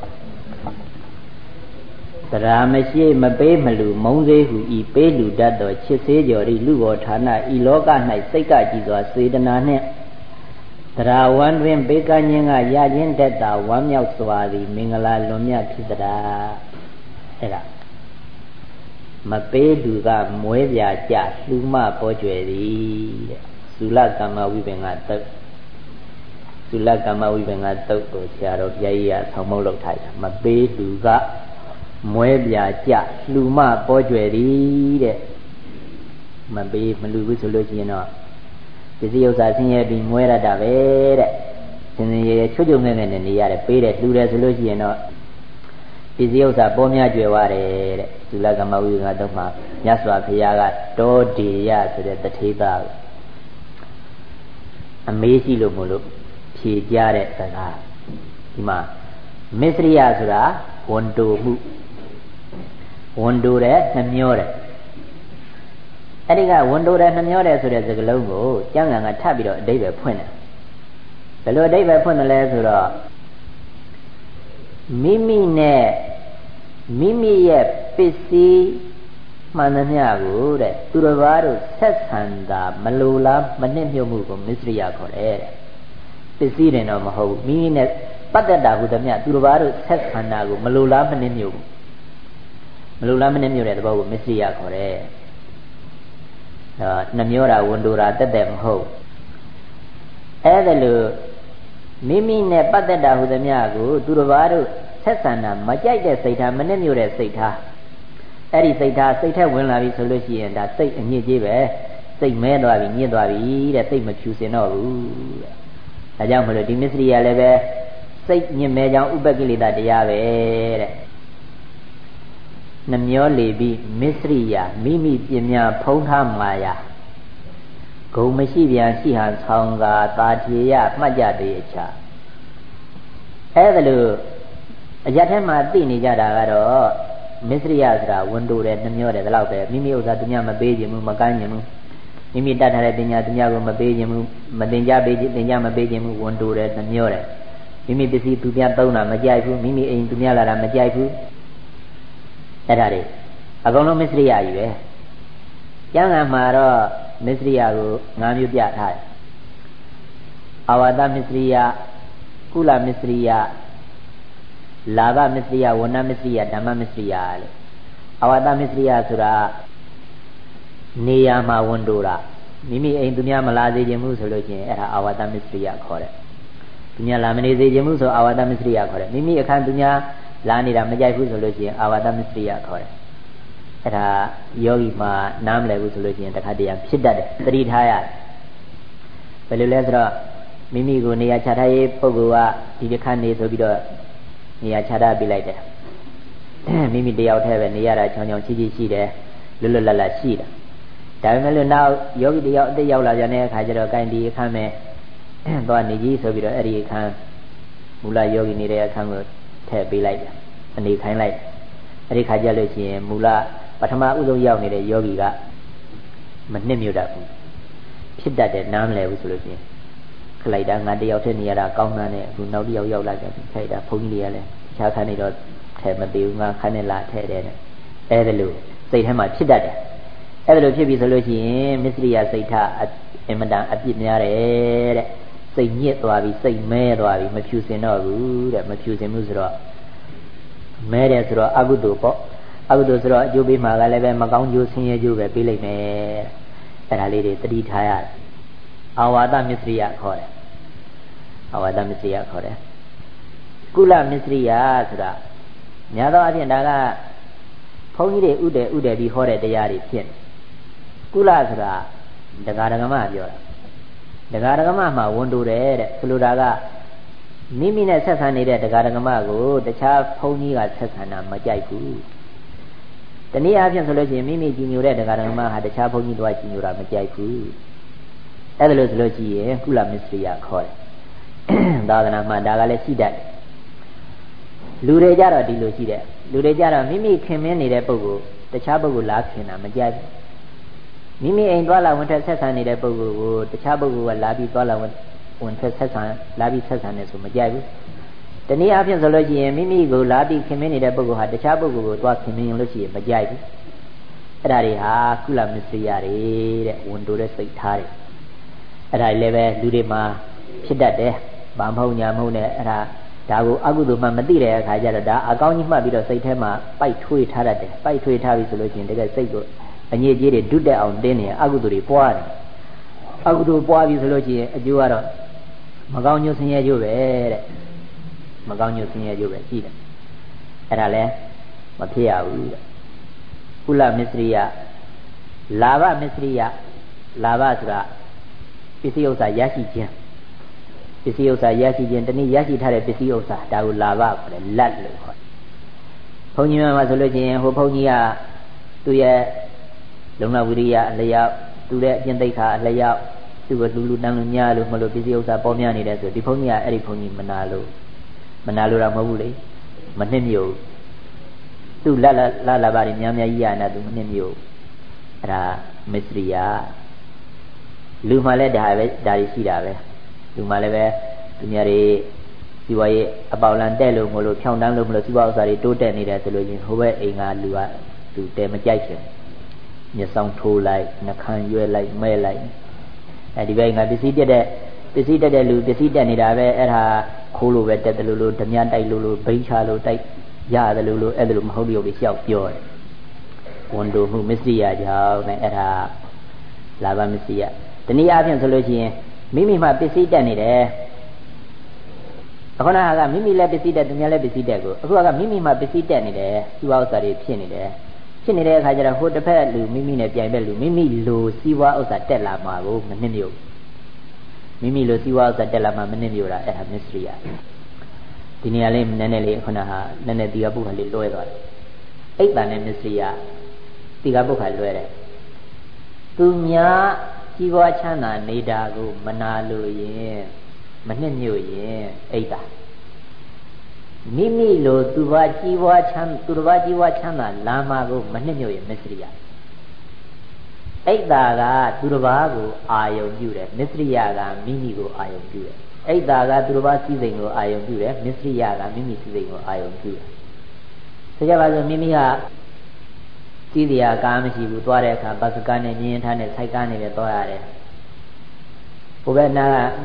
တရားမရှိမပေးမလူမုံသေးဟုဤပေးလူတတ်သောချစ်သေးကြော်ဤလူဘောဌာနဤလောက၌စိတ်ကကြည်စွာစေတနာနှင့်တရားဝမ်းတွင်ဘေကညင်းကရခြင်းတတ်တာဝမ်းမြောက်စွာသည်မင်္ဂလာလွန်မြတ်ဖြစ်သရာအဲ့ဒါမပေးလူကမွဲပြာကြလှူမပေါ်ကျွယ်သည်တဲ့သုလကမ္မဝိပင်္ဂသုတ်သုလကမ္မဝိပင်္ဂသုတ်ကိုဆရာတော်ဘုရားကြီးကဆောင်းမုတ်လုပ်ထားတယ်မပေးလူကမွဲပြာကြလှူမပေါ်ကျွယ်သည်တဲ့မပေးမလူဘူးဆိုလို့ရှိရင်တော့ပစ္စည်းဥစ္စာဆင်းရဲပြီးမွဲရတာပဲတဲ့ဆင်းရဲချွတ်ချွတ်ငဲ့ငဲ့နဲ့နေရတယ်ပေးတယ်လှူတယ်ဆိုလို့ရှိရင်တော့ပစ္စည်းဥစ္စာပေါ်များကျွယ်သွားတယ်တဲ့သုလကမ္မဝိပင်္ဂသုတ်မှာမြတ်စွာဘုရားကတောဒေယဆိုတဲ့တထေသားအမေးရှိလို့မလို့ဖြေကြတဲ့စကားဒီမှာမစ္စရိယဆိုတာဝန်တိုမှုဝန်တိုတယ်နှမျောတယ်အဲ့ဒီကဝန်တိုတယ်နှမျောတယ်ဆိုတဲ့စကားလုံးကိုကျမ်းဂန်ကထပ်ပြီးတော့အဓိပ္ပာယ်ဖွင့်တယ်ဘယ်လိုအဓိပ္ပာယ်ဖွင့်တယ်လဲဆိုတော့မိမိနဲ့မိမိရဲ့ပစ္စည်းမှန်သမျှကိုတဲ့သူတစ်ပါးတို့ဆက်ဆံတာမလိုလားမနစ်မြုပ်မှုကိုမစ္စရိယခေါ်တယ်တဲ့ပစ္စည်းတယ်တော့မဟုတ်ဘူးမိမိနဲ့ပတ်သက်တာဟုသမျှသူတစ်ပါးတို့ဆက်ဆံတာကိုမလိုလားမနစ်မြုပ်ဘူးမလိုလားမနစ်မြုပ်တဲ့သဘောကိုမစ္စရိယခေါ်တယ်နှမျောတာဝန်တိုတာတက်တက်မဟုတ်အဲ့ဒါလို့မိမိနဲ့ပတ်သက်တာဟုသမျှကိုသူတစ်ပါးတို့ဆက်ဆံတာမကြိုက်တဲ့စိတ်ထားမနစ်မြုပ်တဲ့စိတ်ထားအဲ့ဒီစိတ်ထားစိတ်ထက်ဝင်လာပြီဆိုလို့ရှိရင်ဒါစိတ်အညစ်အကြေးပဲစိတ်မဲသွားပြီညစ်သွားပြီတဲ့စိတ်မဖြူစင်တော့ဘူးတဲ့ဒါကြောင့်မလို့ဒီမစ္စရိယလည်းပဲစိတ်ညစ်မဲကြောင့်ဥပကိလေသာတရားပဲတဲ့နှမျောလေပြီးမစ္စရိယမိမိပြင်းများဖုံးထားမာယာဂုံမရှိပြန်ရှိဟန်ဆောင်ကသာထေယမှတ်ကြသေးအချာအဲ့ဒါလို့အရထဲမှာသိနေကြတာကတော့မစ္စရိယဆိုတာဝန်တိုတယ်နှမျောတယ်ဒါတော့ပဲမိမိဥစ္စာသူများမပေးခြင်းဘူးမကမ်းခြင်းဘူးမိမိတတ်ထားတဲ့ပညာသူများကိုမပေးခြင်းဘူးမသင်ကြားပေးခြင်းသင်ကြားမပေးခြင်းဘူးဝန်တိုတယ်နှမျောတယ်မိမိပစ္စည်းသူများသုံးတာမကြိုက်ဘူးမိမိအိမ်သူများလာတာမကြိုက်ဘူးအဲ့ဒါတွေအကုန်လုံးမစ္စရိယကြီးပဲကျမ်းဂန်မှာတော့မစ္စရိယကို၅မျိုးပြထားတယ် Awata Misriya, Kula Misriya, Lava Misriya, Wana Misriya, Dhamma Misriya. Awata Misriya Sura Niyama Wandura. Mimi ain't dunya malazi jemu solution era Awata Misriya Kore. Dunya lamani jemu so Awata Misriya Kore. Mimi akan dunya lani da majaifu solution Awata Misriya Kore. Era yogi ma nam level solution takadiya Pidda, 3 Thaya. Pelulesra Mimi go near Chataye Pogua, Tikani Sobido near Chata be like that. Mimi day out heaven near Chanyon Chiji there, Lulala Shida. Tamil now Yogi the Yaula Jane Kajaro Kandi Kame, Boniji Sobido Eri Khan, Mula Yogi Nira Kamo, be like that. And they kind like Eri Kajalochi, Mula, Patama Udo Yaw near Yogi got Manimuda. Pidda that Nam level solution. Like that, Nadi out in Yara, Gongane, who know the Yo like a Pungiale, Chakani, Temabilma, Canela, Ted, Evelu, say him my Pidda. Evelu Chibi solution, Misria Sata at Emada at Yare, say yet or I say mad or I Machusin or rude at Machusin Musra. Medesra Agudu, Agudusra, Jubi Magaleve, Magang, you senior Juve, Billy May, and I lady 3 tired. Awada Misriya Kore. Awada Misriya Kore. Kula Misriya Sura. Nyada Adianaga Pony Ude be horrid the Yari Pin. Kula Sura, the Garagama, the Garagama won't do red, Suludaga. Mimina Sasani, the Garagamago, the child pony at Sasana, Majaiku. The Niapian solution, Mimi Jinu, the Garagama had the child pony to watch you, Majaiku. Evelus Logi, Kula Misriya Koi. Dagana Mandagale see that. Lurejara di Lucida. Lurejara, Mimi came in the Pogo, the Chabago Lakin, a Majab. Mimi ain't Dwala went to Sessan in the Pogo, the Chabago Labi Dwala went to Sessan, Labi Sessan is Majab. The Niapian Zology and Mimi go Labi came in the Pogo had the Chabago, was coming in Lucy, Majab. Rariha, Kula Misriya, won't do the state tari. I live at Ludima, Shidade, Bamho Yamone, Dago Agudu Mamadire, Kajada, a gauny mabito Saitema, by Tui Tarade, by Tui Tavi solution, they say go, and ye did do that on Denia, Aguduri Poir. Agudu Poavi solution, a Juara, Maganyo Senior Juve, Maganyo Senior Juve, Ida. And I left Matia Kula Misriya, Lava Misriya, Lava. Pisiosa Yashijan. Pisiosa Yashijan, Tani Yashi had a Pisiosa, Dagu Lava for the Latlo. Ponia was a legend, Hoponia, Tuya, Luna Wiria, layout, to that Yandeka, layout, to a Lulu Nanunya, Molo Pisiosa, Pomiani, that's a Deponia, Eriponi, Manalo, Manalura Mabule, Manemio, to Lala Bari, Yamia Yana, to Manemio, Ra Misriya. Lumale Dari Sida, Lumale, Dunyari, Siway, about Landelo, Molo, Chondan, Lumo, Siwasari, to Danny, as a login, who were Inga Lua to Demajation. Your song too like, Nakan, you like, May like. At the way I visited the Lu, visited Nidave at her Kulu, at the Lulu, Damian Lulu, Brinchalo, type, Ya, the Lulu, Edlum, Holy of the South Joy. One do who Missia, at her Lava Missia. The Niapian solution, Mimi might be seated in there. Akona Mimi let be seated, Mila be seated. Mimi might be seated in there, 2 hours a day, Chinny there. Chinny there, I hold the pet, Mimi, Piabelu, Mimi, Lu, Siwa, or Della Mago, Manimio. Mimi, Lu, Siwa, or Della Manimura, at her Misria. Dinialim, Nanele, Honaha, Nane, the Abu Hali, Loyal. 8 by Misria, the Abu Hali. Tumia. Kiwa Chana, Nidago, Manalu, Maninu, Ada. Mimi lo, Tuvajiwa Chan, Turvajiwa Chana, Lamago, Maninu, Misria. Ada, Turvago, Ayo Jure, Misriaga, Mimigo, Ayo Jure. Ada, Turva Sizingo, Ayo Jure, Misriaga, Mimi Sizingo, Ayo Jure. So Mimia. Sidia Gamishi, Butuareka, Basakan, and Yin and Saikani, the Toyare. Ubena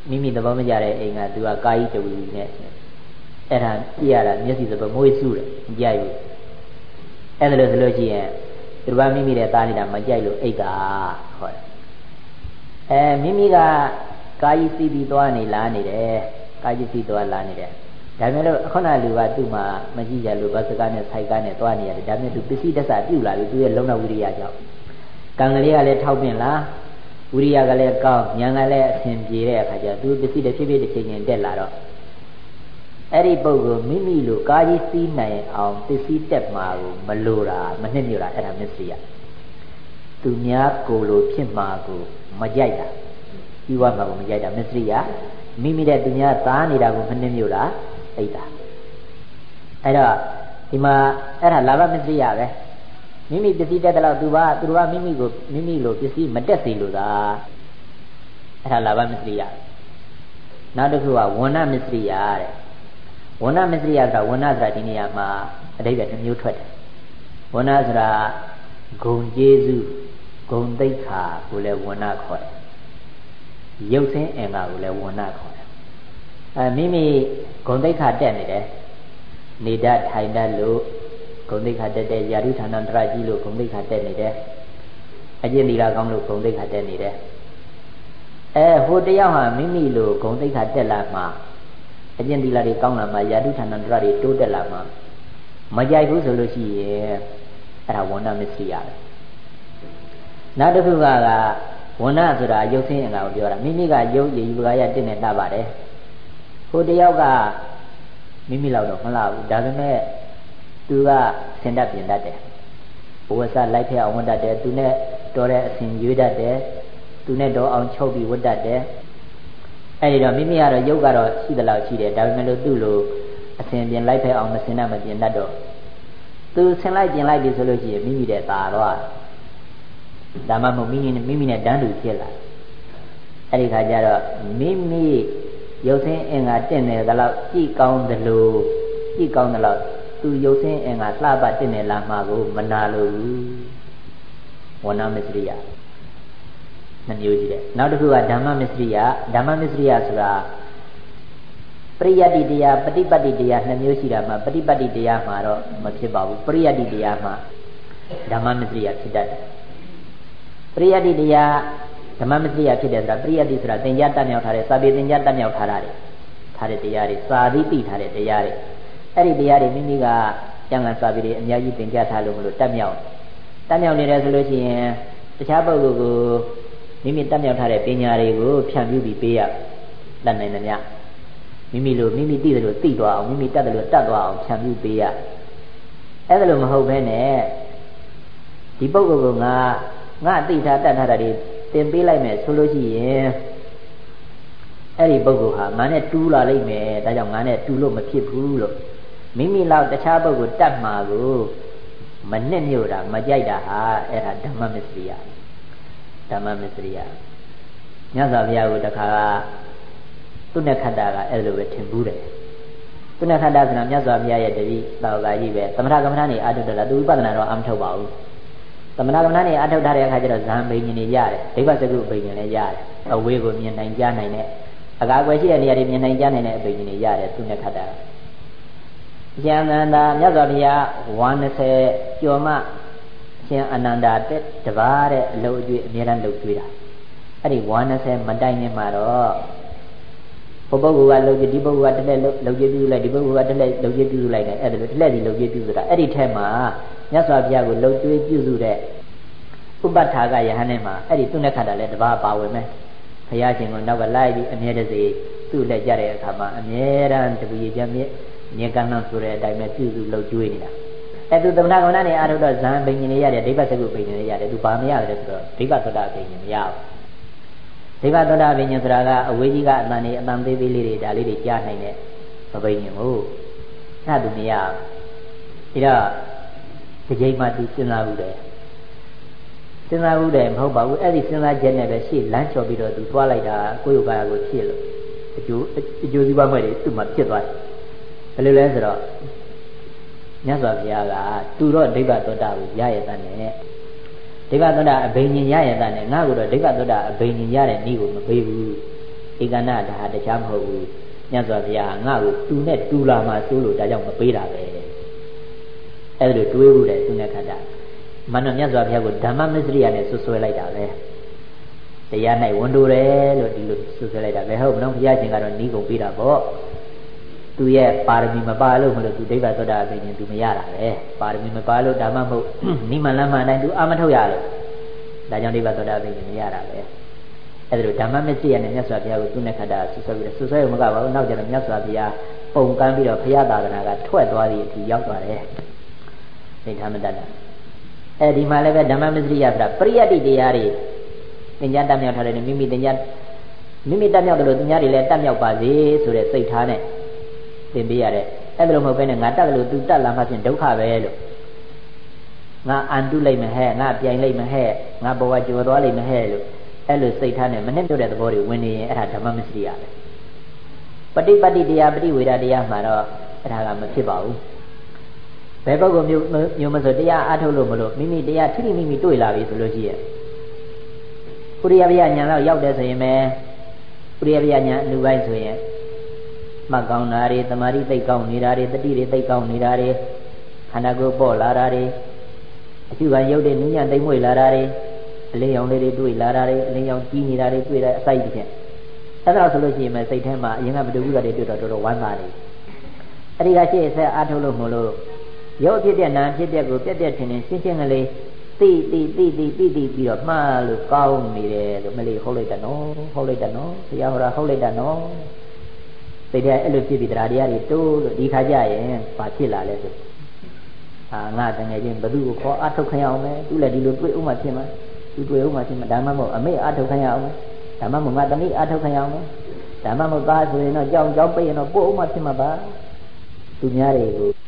မိမိသဘောမကျတဲ့အိမ်ကသူကကာယီတူနဲ့အဲ့ဒါကြည့်ရတာမျက်စိသဘောမွေးစုတယ်မကြိုက်ဘူးအဲ့ဒါလို့ဆိုလို့ရှိရင်သူကမိမိတဲ့သားနေတာမကြိုက်လို့အိတ်ကဟောတယ်မိမိကကာယီစီးပြီးသွားနေလားနေတယ်ကာယီစီးသွားလားနေတယ်ဒါပေမဲ့လို့ခုနလူကသူ့မှာမကြည့်ကြလို့ဘတ်စကားနဲ့ဆိုင်ကားနဲ့သွားနေရတယ်ဒါပေမဲ့သူပစ္စည်းတစ္ဆာပြုတ်လာပြီသူရဲ့လုံလဝိရိယကြောင့်ကံကလေးကလည်းထောက်ပင်လားဝိရိယကလည်းကောင်းဉာဏ်ကလည်းအဆင်ပြေတဲ့အခါကျသူပစ္စည်းတစ်ဖြည်းဖြည်းတစ်ချိန်ချင်းတက်လာတော့အဲ့ဒီပုဂ္ဂိုလ်မိမိလိုကာယီစီးနိုင်အောင်ပစ္စည်းတက်မှာကိုမလိုတာမနှစ်မြို့တာအဲ့ဒါမစ္စရိယသူများကိုလိုဖြစ်မှာကိုမကြိုက်တာပြီးွားမှာကိုမကြိုက်တာမစ္စရိယမိမိတဲ့သူများသားနေတာကိုမနှစ်မြို့တာအိတ်တာအဲ့တော့ဒီမှာအဲ့ဒါလာဘမစ္စရိယပဲမိမိပစ္စည်းတက်တဲ့လောက်သူကမိမိကိုမိမိလိုပစ္စည်းမတက်စေလို့သာအဲ့ဒါလာဘမစ္စရိယနောက်တစ်ခုကဝဏ္ဏမစ္စရိယတဲ့ဝဏ္ဏမစ္စရိယဆိုတာဝဏ္ဏဆိုတာဒီနေရာမှာအဓိပ္ပာယ်တစ်မျိုးထွက်တယ်ဝဏ္ဏဆိုတာဂုံကျေးဇူးဂုံသိက္ခာကိုလည်းဝဏ္ဏခေါ်တယ်ရုပ်ဆင်းအင်္ဂါကိုလည်းဝဏ္ဏခေါ်တယ်မိမိဂုံသိက္ခာတက်နေတယ်နေတတ်ထိုင်တတ်လို့ဂုံသိက္ခာတက်တဲ့ယာရုဌာနတရကြီးလို့ဂုံသိက္ခာတက်နေတယ်အကျင့်သီလကောင်းလို့ဂုံသိက္ခာတက်နေတယ်ဟိုတယောက်ဟာမိမိလိုဂုံသိက္ခာတက်လာမှအကျင့်သီလတွေကောင်းလာမှယာတုဌာဏတရတွေတိုးတက်လာမှမကြိုက်ဘူးဆိုလို့ရှိရင်အဲ့ဒါဝဏ္ဏမစ္စရိယပဲနောက်တစ်ခုကဝဏ္ဏဆိုတာရုပ်ဆင်းအင်္ဂါကိုပြောတာမိမိကရုပ်ရည်ယူကာယတင့်နေတတ်ပါတယ်ဟိုတယောက်ကမိမိလောက်တော့မလားဘူးဒါပေမဲ့သူကဆင်တတ်ပြင်တတ်တယ်ဘဝဆလိုက်ဖျက်အောင်ဝတ်တတ်တယ်သူနဲ့တော်တဲ့အစဉ်ရွေးတတ်တယ်သူနဲ့တော်အောင်ချုပ်ပြီးဝတ်တတ်တယ်အဲ့ဒီတော့မိမိကတော့ရုပ်ကတော့ရှိသလောက်ရှိတယ်ဒါပေမဲ့လို့သူ့လိုအစဉ်ပြင်လိုက်ဖက်အောင်မစင်တတ်မပြင်တတ်တော့သူဆင်လိုက်ပြင်လိုက်ပြီဆိုလို့ရှိရင်မိမိတဲ့ตาတော့ဒါမှမဟုတ်မိမိနဲ့တန်းတူဖြစ်လာအဲ့ဒီခါကျတော့မိမိရုပ်ဆင်းအင်္ဂါတင့်တယ်သလောက်ကြည့်ကောင်းတယ်လို့ကြည့်ကောင်းတယ်လို့သူရုပ်ဆင်းအင်္ဂါလှပတင့်တယ်လာမှာကိုမနာလို့ဝဏ္ဏမစ္စရိယနှမျိုးကြီးတယ်နောက်တစ်ခုကဓမ္မမစ္စရိယဆိုတာပရိယတ္တိတရားပฏิပတ်တိတရားနှမျိုးရှိတာမှာပฏิပတ်တိတရားမှာတော့မဖြစ်ပါဘူးပရိယတ္တိတရားမှာဓမ္မမစ္စရိယဖြစ်တတ်တယ်ပရိယတ္တိတရားဓမ္မမစ္စရိယဖြစ်တယ်ဆိုတာပရိယတ္တိဆိုတာသင်ကြားတတ်မြောက်ထားတဲ့စာပေသင်ကြားတတ်မြောက်ထားတဲ့တရားတွေစာသီးသိထားတဲ့တရားတွေအဲ့ဒီတရားတွေမိမိကကျမ်းဂန်စာပေတွေအများကြီးသင်ကြားထားလို့မလို့တတ်မြောက်နေတယ်ဆိုလို့ရှိရင်တခြားပုဂ္ဂိုလ်ကိုမိမိတတ်မြောက်ထားတဲ့ပညာတွေကိုဖြန့်ဖြူးပြီးပေးရတတ်နိုင်တယ်များမိမိလိုမိမိသိတယ်လို့သိသွားအောင်မိမိတတ်တယ်လို့တတ်သွားအောင်ဖြန့်ဖြူးပေးရအဲ့ဒါလိုမဟုတ်ဘဲနဲ့ဒီပုဂ္ဂိုလ်ကငါသိထားတတ်ထားတာတွေသင်ပေးလိုက်မယ်ဆိုလို့ရှိရင်အဲ့ဒီပုဂ္ဂိုလ်ဟာငါနဲ့တူးလာလိမ့်မယ်ဒါကြောင့်ငါနဲ့တူးလို့မဖြစ်ဘူးလို့မိမိလောက်တခြားပုဂ္ဂိုလ်တတ်မှာကိုမနှစ်မြို့တာမကြိုက်တာဟာအဲ့ဒါဓမ္မမစ္စရိယမြတ်စွာဘုရားကိုတခါသူနဲ့ခတ္တကအဲ့လိုပဲထင်ဘူးတယ်သူနဲ့ခတ္တဆိုတာမြတ်စွာဘုရားရဲ့တပည့်တော်ကကြီးပဲသမထကမ္မဋ္ဌာန်းနေအာထုတ်တယ်လားသူဝိပဿနာတော့အမထုတ်ပါဘူးသမထကမ္မဋ္ဌာန်းနေအာထုတ်ထားတဲ့အခါကျတော့ဇံဘိညာဉ်တွေရတယ်ဒိဗ္ဗစကုဘိညာဉ်လည်းရတယ်အဝေးကိုမြင်နိုင်ကြားနိုင်တဲ့အကာအကွယ်ရှိတဲ့နေရာတွေမြင်နိုင်ကြားနိုင်တဲ့အဘိညာဉ်တွေရတယ်သူနဲ့ခတ္တကျန်တာမြတ်စွာဘုရား120ကျော်မှရှင်အနန္ဒာတက်တပါးတဲ့အလုပ်အကျွေးအများအားလုပ်ကျွေးတာအဲ့ဒီ120မတိုင်ခင်မှာတော့ဘုပုဂ္ဂိုလ်ကလုပ်ကြည့်ဒီပုဂ္ဂိုလ်ကတက်လက်လုပ်ကြည့်ပြုလိုက်ဒီပုဂ္ဂိုလ်ကတက်လက်လုပ်ကြည့်ပြုလိုက်တယ်အဲ့ဒါလိုတက်လက်စီလုပ်ကြည့်ပြုဆိုတာအဲ့ဒီထဲမှာမြတ်စွာဘုရားကိုလုပ်ကျွေးပြုစုတဲ့ဥပဋ္ဌာကယဟန်နဲ့မှာအဲ့ဒီသူနဲ့ခတ်တာလည်းတပါးပါဝင်မယ်ဘုရားရှင်ကနောက်ကလိုက်ပြီးအမြဲတစေသူ့လက်ကြတဲ့အခါမှာအမြဲတမ်းတပည့်ချင်းမြေကန်းနှံဆိုတဲ့အတိုင်းပဲပြုစုလုပ်ကျွေးနေတာအဲ့သူသမဏကမ္မဋ္ဌာန်းနေအာထုတ်တော့ဇံဘိညာဉ်တွေရတယ်ဒိဗ္ဗစကုဘိညာဉ်တွေရတယ်သူဘာမရတယ်ဆိုတော့ဒိဗ္ဗသောတာဘိညာဉ်မရဘူးဒိဗ္ဗသောတာဘိညာဉ်ဆိုတာကအဝေးကြီးကအတန်သေးသေးလေးတွေဒါလေးတွေကြားနိုင်တဲ့ဘိညာဉ်ကိုအဲ့ဒါသူမရဘူးဒါတော့ဒီချိန်မှသူစဉ်းစားဘူးတယ်မဟုတ်ပါဘူးအဲ့ဒီစဉ်းစားချက်နဲ့ပဲရှေ့လမ်းချော်ပြီးတော့သူသွားလိုက်တာကိုယ့်ယောဂါကိုဖြစ်လို့အကျိုးစီးပွားမဲ့တွေသူ့မှာဖြစ်သွားတယ်ဘယ်လိုလဲဆိုတော့မြတ်စွာဘုရားကသူတော့ဒိဗ္ဗသောတာကိုရရတဲ့နဲ့ဒိဗ္ဗသောတာအဘိညာဉ်ရရတဲ့နဲ့ငါ့ကိုတော့ဒိဗ္ဗသောတာအဘိညာဉ်ရတဲ့နည်းကိုမပေးဘူး Ikana dah ada campur nyata dia ngau tu net tu lama sulu dah jauh berbeda be. Ada dua budak tu nak ada. Mana nyata dia tu dhamma misriya ni sesuai lagi dah be. Dia naik wondu le, lo di lo sesuai lagi dah be. Hau menang dia jangan ni kau beda bo. Tu ya parmi mabalu malu tu deva tu dah begini tu meyara be. Parmi mabalu dhamma mu ni malam mana tu amat hau ya lo. Dah jauh deva tu dah begini meyara be. Ada dhamma misriya ni nyata dia tu nak ada sesuai muka baru nak jadi nyata dia pungkan bila pihak dah kena kat tuai tuai di yang tuai le. Ini dhamma dah. Di mana le dhamma misriya dah priya di dia ni. Tinjau tamnya thare ni mimi tamnya dulu tinjau di le tamnya pasti sudah seitha ne. Timbi ada. Ada mau pernah ngata kalau tu tak lama sih duka belu. Ngah andu lagi mah, ngah piang lagi mah, ngah bawa jual lagi mah lu. Elu seitha ne mana tu dah terbaru wini ada dhamma misriya. Padi dia wira dia mana ada macam bau. Bapa ko nyu masuk dia athau lo malo mimi dia thiri mimiတွေ့လာပြီဆိုလို့ရှိရဲ့ဥရိယဗျာညာလောက်ရောက်တယ်ဆိုရင်ပဲဥရိယဗျာညာအနုပိုင်းဆိုရင်မှတ်ကောင်းတာတွေတမာတိသိပ်ကောင်းနေတာတွေတတိတွေသိပ်ကောင်းနေတာတွေခန္ဓာကိုယ်ပေါ်လာတာတွေအကျုခံရုပ်တွေနုညံ့သိမ့်မွေ့လာတာတွေအလင်းရောင်လေးတွေတွေ့လာတာတွေအလင်းရောင်ကြီးနေတာတွေတွေ့တဲ့အစိုက်တစ်ချက်အဲ့ဒါဆိုလို့ရှိရင်ပဲစိတ်ထဲမှာအရင်ကဘဒုက္ခတွေတွေ့တော့တော်တော်ဝမ်းသာတယ်အဲ့ဒီကရှေ့ဆက်အားထုတ်လို့မလို့ရုပ်ဖြစ်တဲ့နာမ်ဖြစ်တဲ့ကိုပြက်ပြက်ထင်ထင်ရှင်းရှင်းကလေးတိပြီးတော့မှားလို့ကောင်းနေတယ်လို့မလေးဟုတ်လိုက်တယ်နော်ဟုတ်လိုက်တယ်နော်ဆရာဟောတာဟုတ်လိုက်တယ်နော်စိတ်ထဲအဲ့လိုဖြစ်ပြီးတရားတရားတွေတိုးလို့ဒီခါကျရင်ဘာဖြစ်လာလဲဆိုငါတကယ်ချင်းဘသူကိုခေါ်အထုတ်ခံရအောင်မယ်သူလည်းဒီလိုတွေ့ဥမှဖြစ်မှာသူတွေ့ဥမှဖြစ်မှာဒါမှမဟုတ်အမေအထုတ်ခံရအောင်မယ်ဒါမှမဟုတ်ငါတမီးအထုတ်ခံရအောင်မယ်ဒါမှမဟုတ်သားဆိုရင်တော့ကြောင်ပိတ်ရင်တော့ပို့ဥမှဖြစ်မှာပါသူများတွေကို